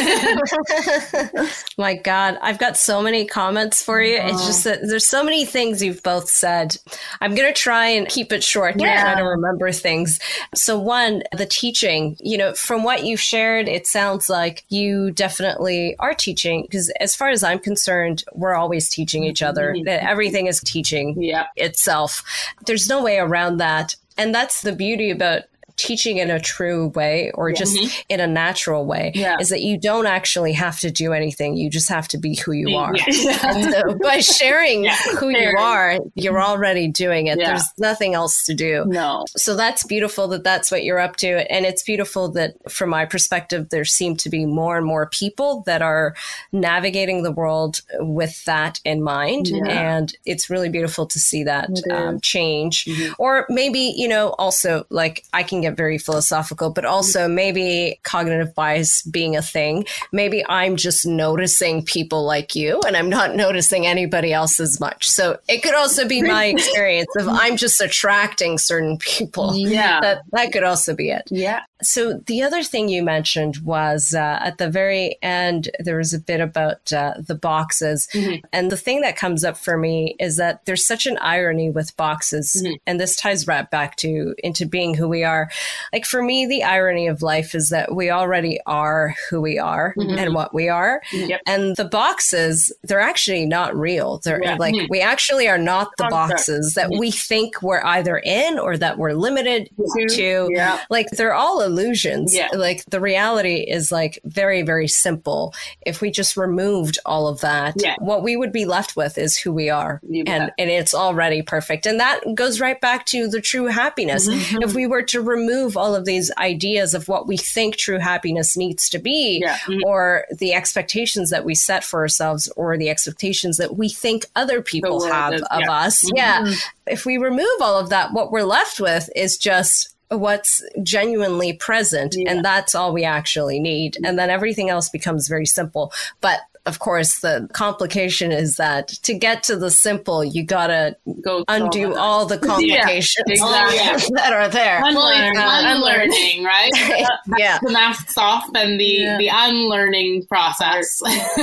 My God, I've got so many comments for you. Oh. It's just that there's so many things you've both said. I'm going to try and keep it short. Yeah. Try to remember things. So one, the teaching, you know, from what you've shared, it sounds like you definitely are teaching, because as far as I'm concerned, we're always teaching each other. Mm-hmm. Everything is teaching yeah. itself. There's no way around that. And that's the beauty about teaching in a true way, or just mm-hmm. in a natural way, yeah. is that you don't actually have to do anything. You just have to be who you are. Yeah. And so by sharing yeah. who you are, you're already doing it. Yeah. There's nothing else to do. No. So that's beautiful that that's what you're up to. And it's beautiful that from my perspective, there seem to be more and more people that are navigating the world with that in mind. Yeah. And it's really beautiful to see that um, change. Mm-hmm. Or maybe, you know, also like I can get very philosophical, but also maybe cognitive bias being a thing. Maybe I'm just noticing people like you and I'm not noticing anybody else as much. So it could also be my experience of I'm just attracting certain people. Yeah. That, that could also be it. Yeah. So the other thing you mentioned was uh, at the very end, there was a bit about uh, the boxes. Mm-hmm. And the thing that comes up for me is that there's such an irony with boxes. Mm-hmm. And this ties right back to into being who we are. Like for me, the irony of life is that we already are who we are mm-hmm. and what we are. Yep. And the boxes, they're actually not real. They're yeah. like, mm-hmm. we actually are not the boxes that we think we're either in or that we're limited mm-hmm. to. Yeah. Like they're all illusions. Yeah. Like the reality is like very, very simple. If we just removed all of that, yeah. what we would be left with is who we are. And, and it's already perfect. And that goes right back to the true happiness. Mm-hmm. If we were to remove all of these ideas of what we think true happiness needs to be, yeah. mm-hmm. or the expectations that we set for ourselves, or the expectations that we think other people have is, of yeah. us. Mm-hmm. Yeah. If we remove all of that, what we're left with is just what's genuinely present. Yeah. And that's all we actually need. And then everything else becomes very simple. But of course, the complication is that to get to the simple, you gotta Go undo all the complications yeah, exactly. that are there. Unlearn, uh, unlearning, right? yeah. The masks off and the, yeah. the unlearning process.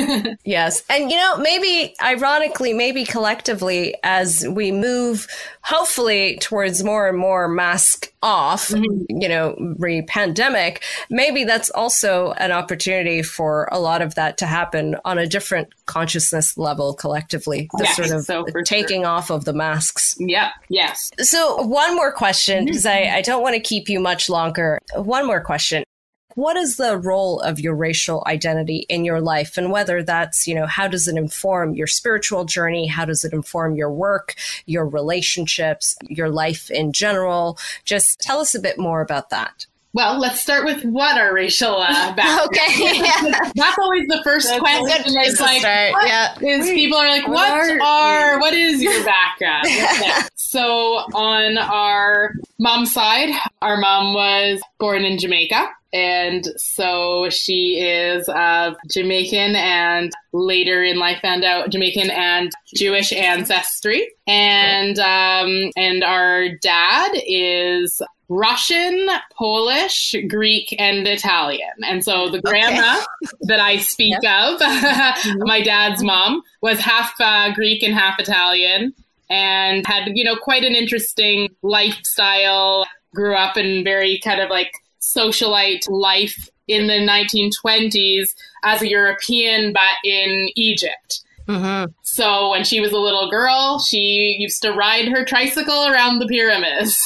Yes. And, you know, maybe, ironically, maybe collectively, as we move, hopefully, towards more and more mask off, mm-hmm. you know, re-pandemic, maybe that's also an opportunity for a lot of that to happen on a different consciousness level collectively, the yes, sort of so taking sure. off of the masks. Yep. Yes. So one more question, because I, I don't want to keep you much longer. One more question. What is the role of your racial identity in your life? And whether that's, you know, how does it inform your spiritual journey? How does it inform your work, your relationships, your life in general? Just tell us a bit more about that. Well, let's start with what our racial uh, background. Okay, yeah. That's always the first That's question. Is like, what yeah. is people are like, what, what are, are what is your background? Okay. So on our mom's side, our mom was born in Jamaica. And so she is of Jamaican and later in life found out Jamaican and Jewish ancestry. And um, and our dad is Russian, Polish, Greek, and Italian. And so the grandma okay. that I speak yep. of, my dad's mom, was half uh, Greek and half Italian and had, you know, quite an interesting lifestyle, grew up in very kind of like socialite life in the nineteen twenties as a European, but in Egypt. Mm-hmm. So when she was a little girl, she used to ride her tricycle around the pyramids.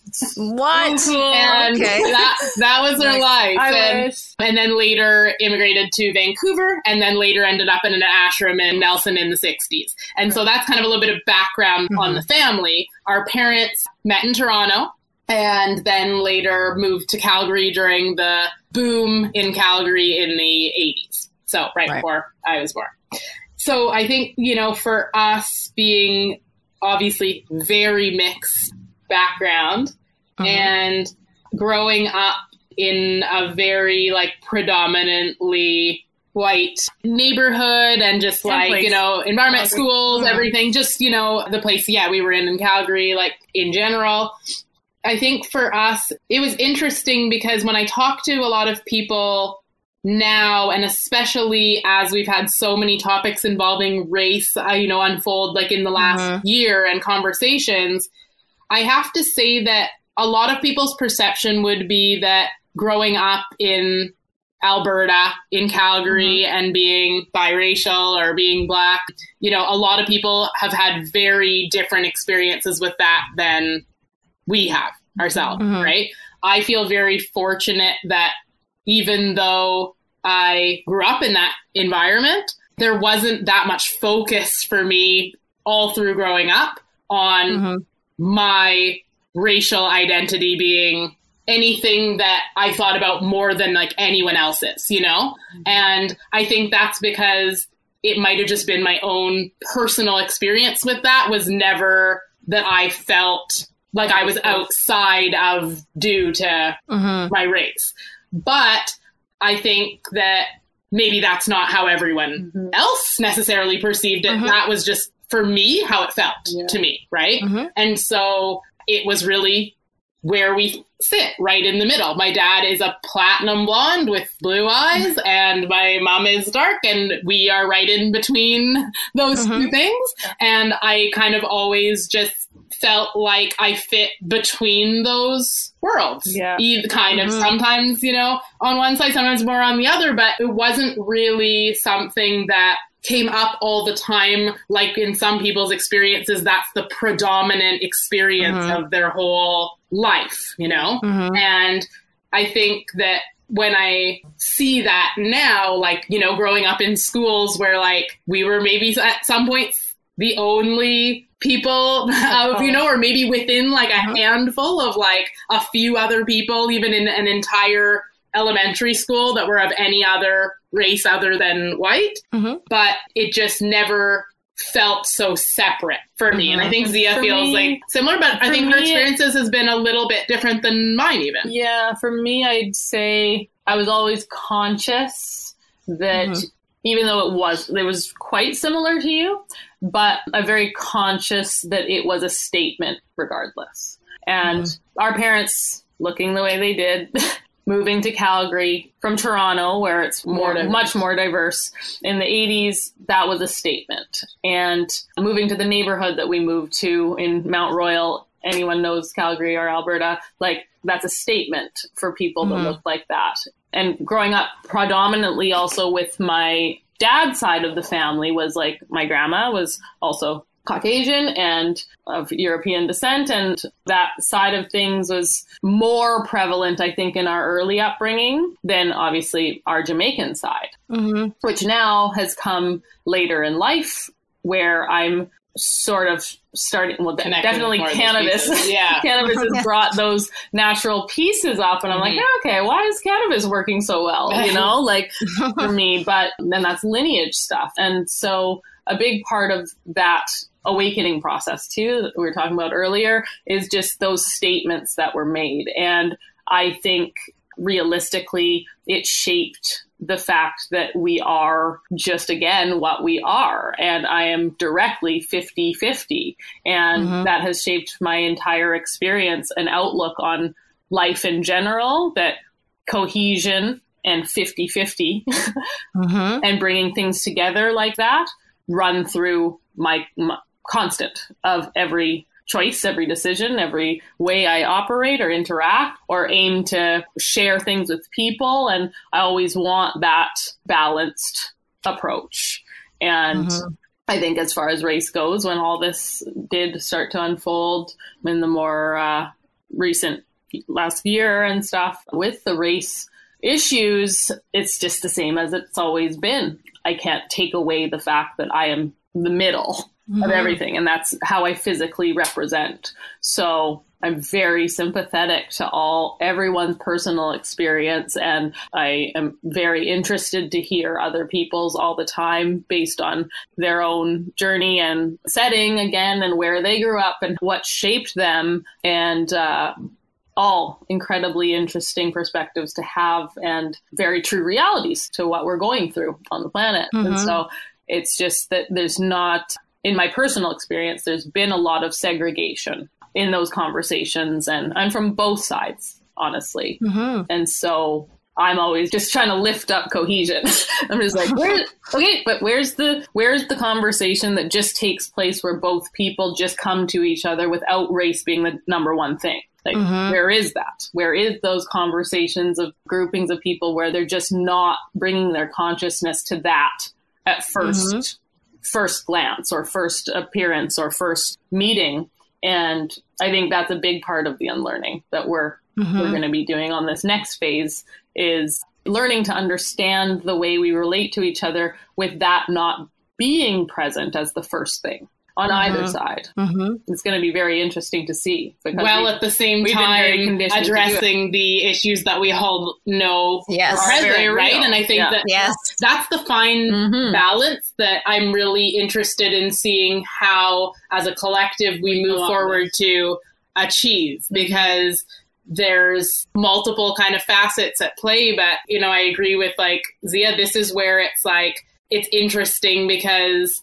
What? And okay. that that was her life. I and, wish. and then later immigrated to Vancouver, and then later ended up in an ashram in Nelson in the sixties. And so that's kind of a little bit of background mm-hmm. on the family. Our parents met in Toronto and then later moved to Calgary during the boom in Calgary in the eighties. So right, right. before I was born. So I think, you know, for us being obviously very mixed background uh-huh. and growing up in a very like predominantly white neighborhood and just and like, place. you know, environment, Calgary. schools, uh-huh. everything, just, you know, the place, yeah, we were in in Calgary, like in general. I think for us, it was interesting because when I talk to a lot of people now, and especially as we've had so many topics involving race, uh, you know, unfold like in the last uh-huh. year and conversations, I have to say that a lot of people's perception would be that growing up in Alberta, in Calgary, uh-huh. and being biracial or being Black, you know, a lot of people have had very different experiences with that than we have ourselves, uh-huh. right? I feel very fortunate that even though I grew up in that environment, there wasn't that much focus for me all through growing up on mm-hmm. my racial identity being anything that I thought about more than like anyone else's, you know? Mm-hmm. And I think that's because it might have just been my own personal experience with that was never that I felt like I was outside of due to mm-hmm. my race. But I think that maybe that's not how everyone mm-hmm. else necessarily perceived it. Mm-hmm. That was just, for me, how it felt yeah. to me, right? Mm-hmm. And so it was really where we sit, right in the middle. My dad is a platinum blonde with blue eyes, and my mom is dark, and we are right in between those mm-hmm. two things. And I kind of always just felt like I fit between those worlds. Yeah. Kind of mm-hmm. sometimes, you know, on one side, sometimes more on the other, but it wasn't really something that came up all the time. Like in some people's experiences, that's the predominant experience mm-hmm. of their whole life, you know? Mm-hmm. And I think that when I see that now, like, you know, growing up in schools where like we were maybe at some points the only people of, you know, or maybe within like a uh-huh. handful of like a few other people, even in an entire elementary school that were of any other race other than white. Mm-hmm. But it just never felt so separate for me. Mm-hmm. And I think Zia for feels me, like similar, but I think her experiences it, has been a little bit different than mine even. Yeah, for me, I'd say I was always conscious that mm-hmm. even though it was, it was quite similar to you, but I'm very conscious that it was a statement regardless. And mm-hmm. our parents, looking the way they did, moving to Calgary from Toronto, where it's more, more much more diverse, in the eighties, that was a statement. And moving to the neighborhood that we moved to in Mount Royal, anyone knows Calgary or Alberta, like that's a statement for people mm-hmm. that look like that. And growing up predominantly also with my dad's side of the family was like my grandma was also Caucasian and of European descent. And that side of things was more prevalent, I think, in our early upbringing than obviously our Jamaican side, mm-hmm. which now has come later in life where I'm sort of starting, well, Connected definitely cannabis. Yeah. Cannabis has brought those natural pieces up. And I'm mm-hmm. like, oh, okay, why is cannabis working so well? You know, like for me, but then that's lineage stuff. And so a big part of that awakening process too, that we were talking about earlier, is just those statements that were made. And I think realistically, it shaped the fact that we are just, again, what we are. And I am directly fifty-fifty. And mm-hmm. that has shaped my entire experience and outlook on life in general, that cohesion and fifty-fifty mm-hmm. and bringing things together like that run through my, my constant of every choice, every decision, every way I operate or interact or aim to share things with people. And I always want that balanced approach. And mm-hmm. I think as far as race goes, when all this did start to unfold in the more uh, recent last year and stuff with the race issues, it's just the same as it's always been. I can't take away the fact that I am the middle mm-hmm. of everything, and that's how I physically represent. So I'm very sympathetic to all everyone's personal experience, and I am very interested to hear other people's all the time based on their own journey and setting again, and where they grew up and what shaped them, and uh, all incredibly interesting perspectives to have and very true realities to what we're going through on the planet. Mm-hmm. And so it's just that there's not, in my personal experience, there's been a lot of segregation in those conversations, and I'm from both sides, honestly. Mm-hmm. And so I'm always just trying to lift up cohesion. I'm just like, where, okay, but where's the where's the conversation that just takes place where both people just come to each other without race being the number one thing? Like, mm-hmm. where is that? Where is those conversations of groupings of people where they're just not bringing their consciousness to that at first, mm-hmm. first glance or first appearance or first meeting? And I think that's a big part of the unlearning that we're mm-hmm. we're going to be doing on this next phase, is learning to understand the way we relate to each other with that not being present as the first thing on mm-hmm. either side. Mm-hmm. It's going to be very interesting to see. While at the same time addressing the issues that we all know yes. are present, right? And I think yeah. that yes. that's the fine mm-hmm. balance that I'm really interested in seeing how, as a collective, we move forward to achieve, because there's multiple kind of facets at play. But, you know, I agree with like Zia, this is where it's like, it's interesting because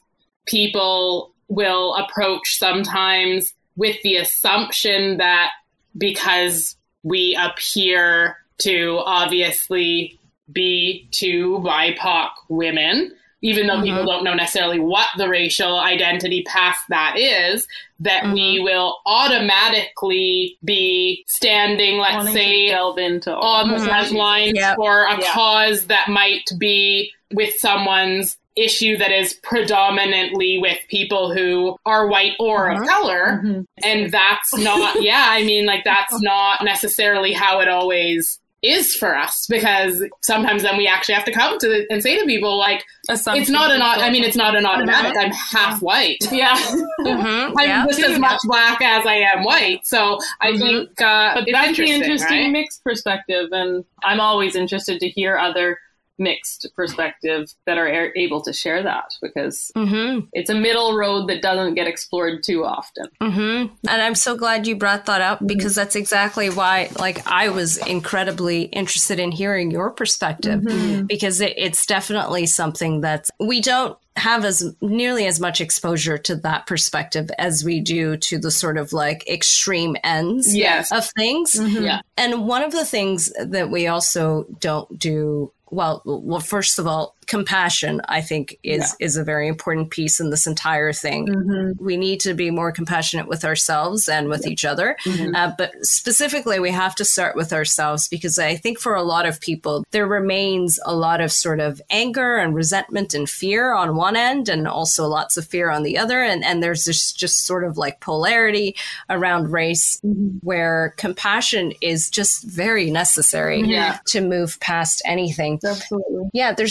people will approach sometimes with the assumption that because we appear to obviously be two B I P O C women, even though mm-hmm. people don't know necessarily what the racial identity past that is, that mm-hmm. we will automatically be standing, let's Wanting say, delve into on the front lines yep. for a yep. cause that might be with someone's issue that is predominantly with people who are white or uh-huh. of color. Mm-hmm. And that's not, yeah, I mean, like, that's not necessarily how it always is for us, because sometimes then we actually have to come to the, and say to people, like, Assumption it's not an, I mean, it's not an automatic. Mm-hmm. I'm half white. Yeah. Mm-hmm. I'm yeah. just as much black as I am white. So I mm-hmm. think, uh, but that's the interesting right? mixed perspective. And I'm always interested to hear other mixed perspective that are able to share that, because mm-hmm. it's a middle road that doesn't get explored too often. Mm-hmm. And I'm so glad you brought that up, because that's exactly why, like, I was incredibly interested in hearing your perspective, mm-hmm. because it, it's definitely something that we don't have as nearly as much exposure to that perspective as we do to the sort of like extreme ends yes. of things. Mm-hmm. Yeah. And one of the things that we also don't do Well, well, first of all, compassion, I think, is yeah. is a very important piece in this entire thing. Mm-hmm. We need to be more compassionate with ourselves and with yeah. each other. Mm-hmm. Uh, but specifically, we have to start with ourselves, because I think for a lot of people, there remains a lot of sort of anger and resentment and fear on one end, and also lots of fear on the other. And, and there's this just sort of like polarity around race, mm-hmm. where compassion is just very necessary yeah. to move past anything. Absolutely. Yeah, there's one thing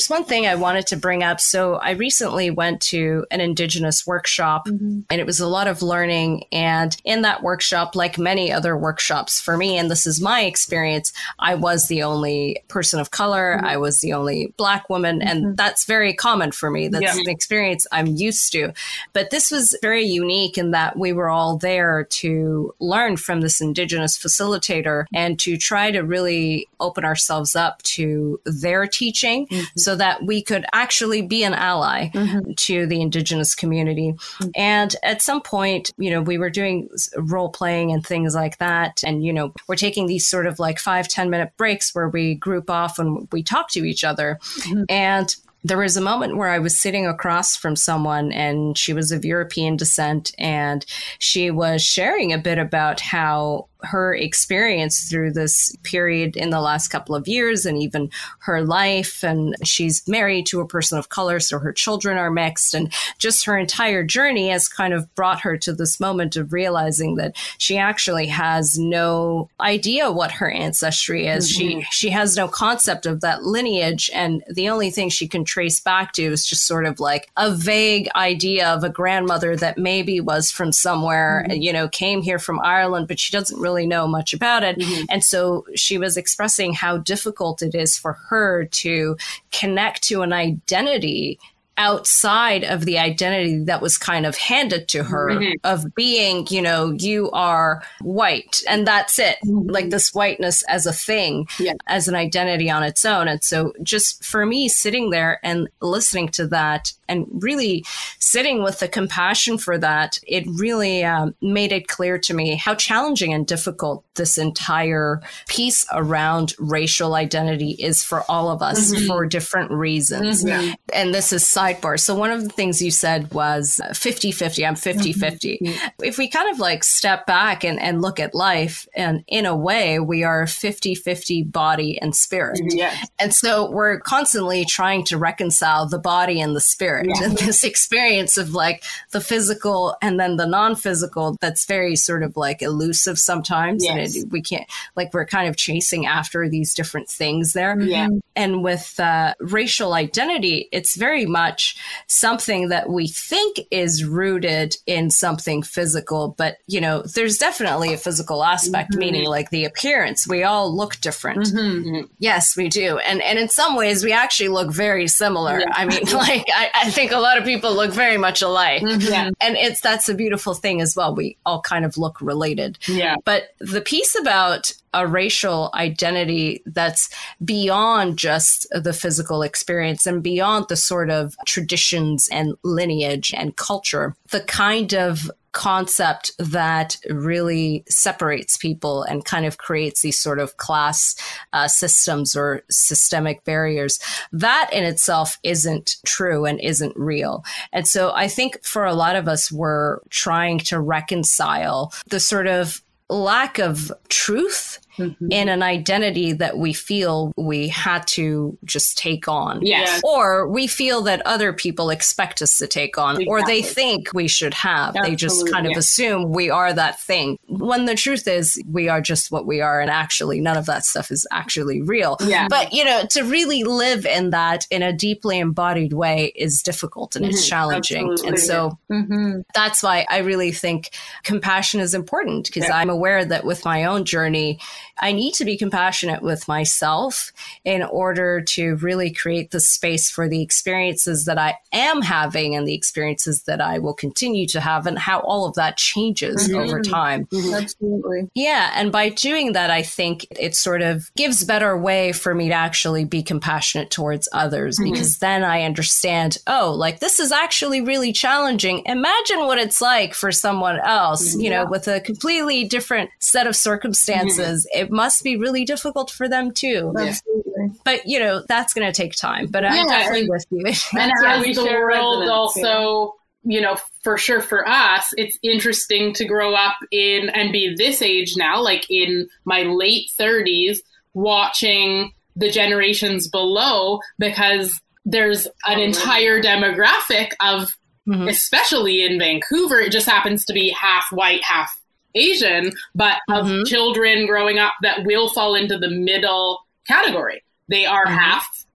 thing I wanted to bring up. So I recently went to an Indigenous workshop, mm-hmm. and it was a lot of learning. And in that workshop, like many other workshops for me, and this is my experience, I was the only person of color. Mm-hmm. I was the only Black woman. Mm-hmm. And that's very common for me. That's yeah. an experience I'm used to. But this was very unique in that we were all there to learn from this Indigenous facilitator and to try to really open ourselves up to their teaching mm-hmm. so that we could actually be an ally mm-hmm. to the Indigenous community. Mm-hmm. And at some point, you know, we were doing role playing and things like that. And, you know, we're taking these sort of like five, ten minute breaks where we group off and we talk to each other. Mm-hmm. And there was a moment where I was sitting across from someone, and she was of European descent, and she was sharing a bit about how her experience through this period in the last couple of years and even her life. And she's married to a person of color, so her children are mixed, and just her entire journey has kind of brought her to this moment of realizing that she actually has no idea what her ancestry is. Mm-hmm. She she has no concept of that lineage. And the only thing she can trace back to is just sort of like a vague idea of a grandmother that maybe was from somewhere, mm-hmm. you know, came here from Ireland, but she doesn't really know much about it. Mm-hmm. And so she was expressing how difficult it is for her to connect to an identity outside of the identity that was kind of handed to her mm-hmm. of being, you know, you are white and that's it. Mm-hmm. Like this whiteness as a thing, yeah. as an identity on its own. And so just for me sitting there and listening to that and really sitting with the compassion for that, it really um, made it clear to me how challenging and difficult this entire piece around racial identity is for all of us mm-hmm. for different reasons. Mm-hmm. And this is sidebar. So one of the things you said was fifty-fifty. I'm fifty-fifty. Mm-hmm. If we kind of like step back and, and look at life, and in a way, we are fifty-fifty body and spirit. Yes. And so we're constantly trying to reconcile the body and the spirit. Yeah. And this experience of like the physical and then the non-physical, that's very sort of like elusive sometimes. Yes. And it, we can't, like we're kind of chasing after these different things there. Yeah. And with uh, racial identity, it's very much something that we think is rooted in something physical, but, you know, there's definitely a physical aspect, mm-hmm. meaning like the appearance. We all look different. Mm-hmm. Yes, we do. And and in some ways, we actually look very similar. Yeah. I mean, like, I, I think a lot of people look very much alike. Mm-hmm. Yeah. And it's that's a beautiful thing as well. We all kind of look related. Yeah. But the piece about a racial identity that's beyond just the physical experience and beyond the sort of traditions and lineage and culture, the kind of concept that really separates people and kind of creates these sort of class uh, systems or systemic barriers, that in itself isn't true and isn't real. And so I think for a lot of us, we're trying to reconcile the sort of lack of truth mm-hmm. in an identity that we feel we had to just take on. Yes. Or we feel that other people expect us to take on, exactly. or they think we should have. Absolutely. They just kind of yeah. assume we are that thing. When the truth is we are just what we are. And actually none of that stuff is actually real. Yeah. But, you know, to really live in that in a deeply embodied way is difficult and mm-hmm. it's challenging. Absolutely. And so mm-hmm. that's why I really think compassion is important, because yeah. I'm aware that with my own journey, I need to be compassionate with myself in order to really create the space for the experiences that I am having and the experiences that I will continue to have, and how all of that changes mm-hmm. over time. Mm-hmm. Absolutely. Yeah. And by doing that, I think it sort of gives better way for me to actually be compassionate towards others, mm-hmm. because then I understand, oh, like this is actually really challenging. Imagine what it's like for someone else, mm-hmm. you know, with a completely different set of circumstances. Mm-hmm. It must be really difficult for them too. Absolutely. But, you know, that's going to take time. But I'm yeah, definitely and, with you. And as the world also, you know, for sure for us, it's interesting to grow up in and be this age now, like in my late thirties, watching the generations below, because there's an entire demographic of, mm-hmm. especially in Vancouver, it just happens to be half white, half Asian, but of mm-hmm. children growing up that will fall into the middle category. They are mm-hmm. half and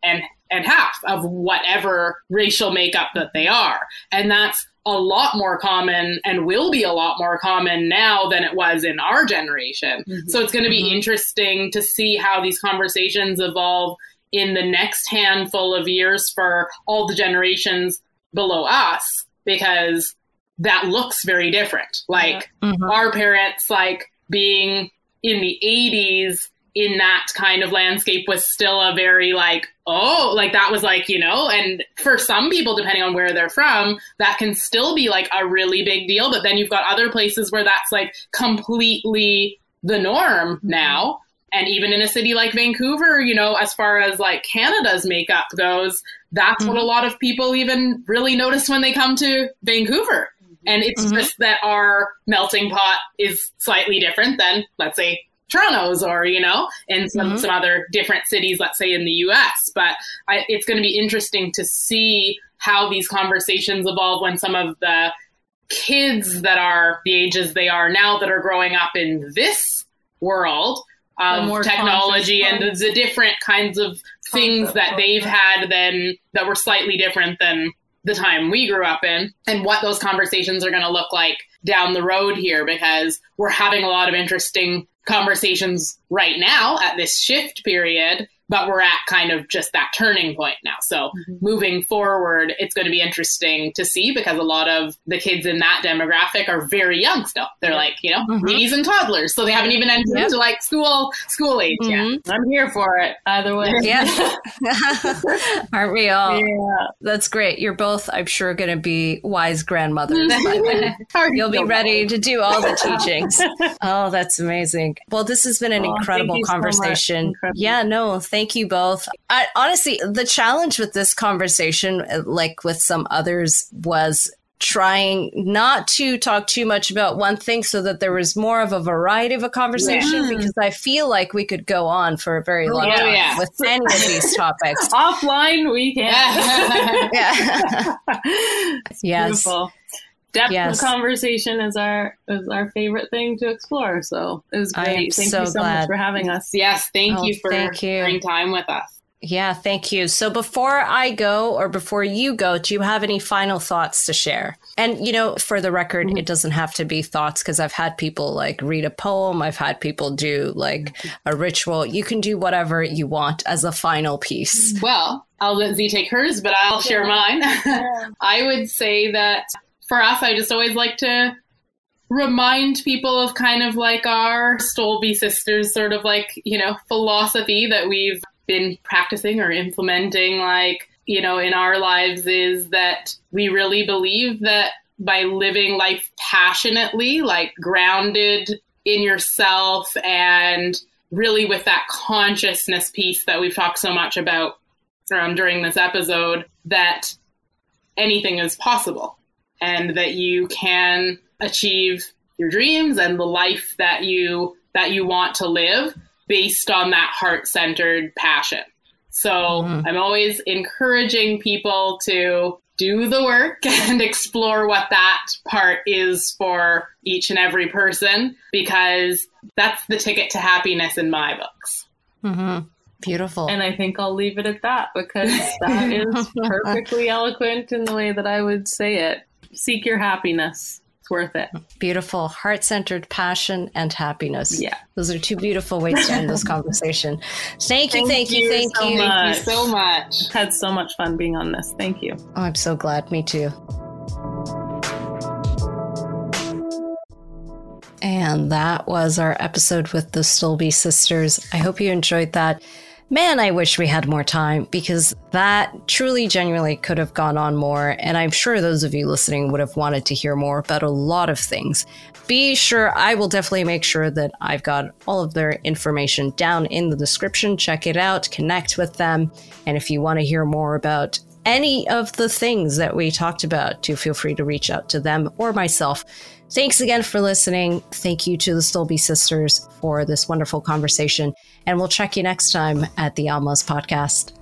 and half of whatever racial makeup that they are. And that's a lot more common and will be a lot more common now than it was in our generation. Mm-hmm. So it's going to be mm-hmm. interesting to see how these conversations evolve in the next handful of years for all the generations below us, because that looks very different. Like mm-hmm. our parents, like being in the eighties in that kind of landscape was still a very like, oh, like that was like, you know, and for some people, depending on where they're from, that can still be like a really big deal. But then you've got other places where that's like completely the norm now. And even in a city like Vancouver, you know, as far as like Canada's makeup goes, that's mm-hmm. what a lot of people even really notice when they come to Vancouver. And it's mm-hmm. just that our melting pot is slightly different than, let's say, Toronto's or, you know, in some, mm-hmm. some other different cities, let's say in the U S. But I, it's going to be interesting to see how these conversations evolve when some of the kids that are the ages they are now that are growing up in this world of technology and the, the different kinds of things that they've had then that were slightly different than the time we grew up in, and what those conversations are going to look like down the road here, because we're having a lot of interesting conversations right now at this shift period, but we're at kind of just that turning point now. So mm-hmm. moving forward, it's going to be interesting to see, because a lot of the kids in that demographic are very young still. They're like, you know, mm-hmm. babies and toddlers. So they haven't even entered yep. into like school, school age mm-hmm. yet. I'm here for it either way. Yeah. Aren't we all? Yeah. That's great. You're both, I'm sure, going to be wise grandmothers. You'll be ready to do all the teachings. Oh, that's amazing. Well, this has been an oh, incredible conversation. So yeah, no, thank Thank you both. I, honestly, the challenge with this conversation, like with some others, was trying not to talk too much about one thing so that there was more of a variety of a conversation, yeah. because I feel like we could go on for a very long yeah, time yeah. with any of these topics. Offline, we can. yeah. Yes. Beautiful. Depth yes. of conversation is our is our favorite thing to explore. So it was great. Thank so you so glad. much for having us. Yes, thank oh, you for thank you. spending time with us. Yeah, thank you. So before I go, or before you go, do you have any final thoughts to share? And, you know, for the record, mm-hmm. it doesn't have to be thoughts, because I've had people like read a poem. I've had people do like a ritual. You can do whatever you want as a final piece. Well, I'll let Z take hers, but I'll share mine. I would say that for us, I just always like to remind people of kind of like our Stolby Sisters sort of like, you know, philosophy that we've been practicing or implementing, like, you know, in our lives, is that we really believe that by living life passionately, like grounded in yourself and really with that consciousness piece that we've talked so much about um, during this episode, that anything is possible. And that you can achieve your dreams and the life that you that you want to live based on that heart-centered passion. So mm-hmm. I'm always encouraging people to do the work and explore what that part is for each and every person, because that's the ticket to happiness in my books. Mm-hmm. Beautiful. And I think I'll leave it at that, because that is perfectly eloquent in the way that I would say it. Seek your happiness. It's worth it. Beautiful. Heart-centered passion and happiness. Yeah. Those are two beautiful ways to end this conversation. Thank you, thank, thank you, thank so you. Much. Thank you so much. Had so much fun being on this. Thank you. Oh, I'm so glad. Me too. And that was our episode with the Stolby Sisters. I hope you enjoyed that. Man, I wish we had more time, because that truly, genuinely could have gone on more. And I'm sure those of you listening would have wanted to hear more about a lot of things. Be sure, I will definitely make sure that I've got all of their information down in the description. Check it out, connect with them. And if you want to hear more about any of the things that we talked about, do feel free to reach out to them or myself. Thanks again for listening. Thank you to the Stolby Sisters for this wonderful conversation. And we'll check you next time at the Alma's Podcast.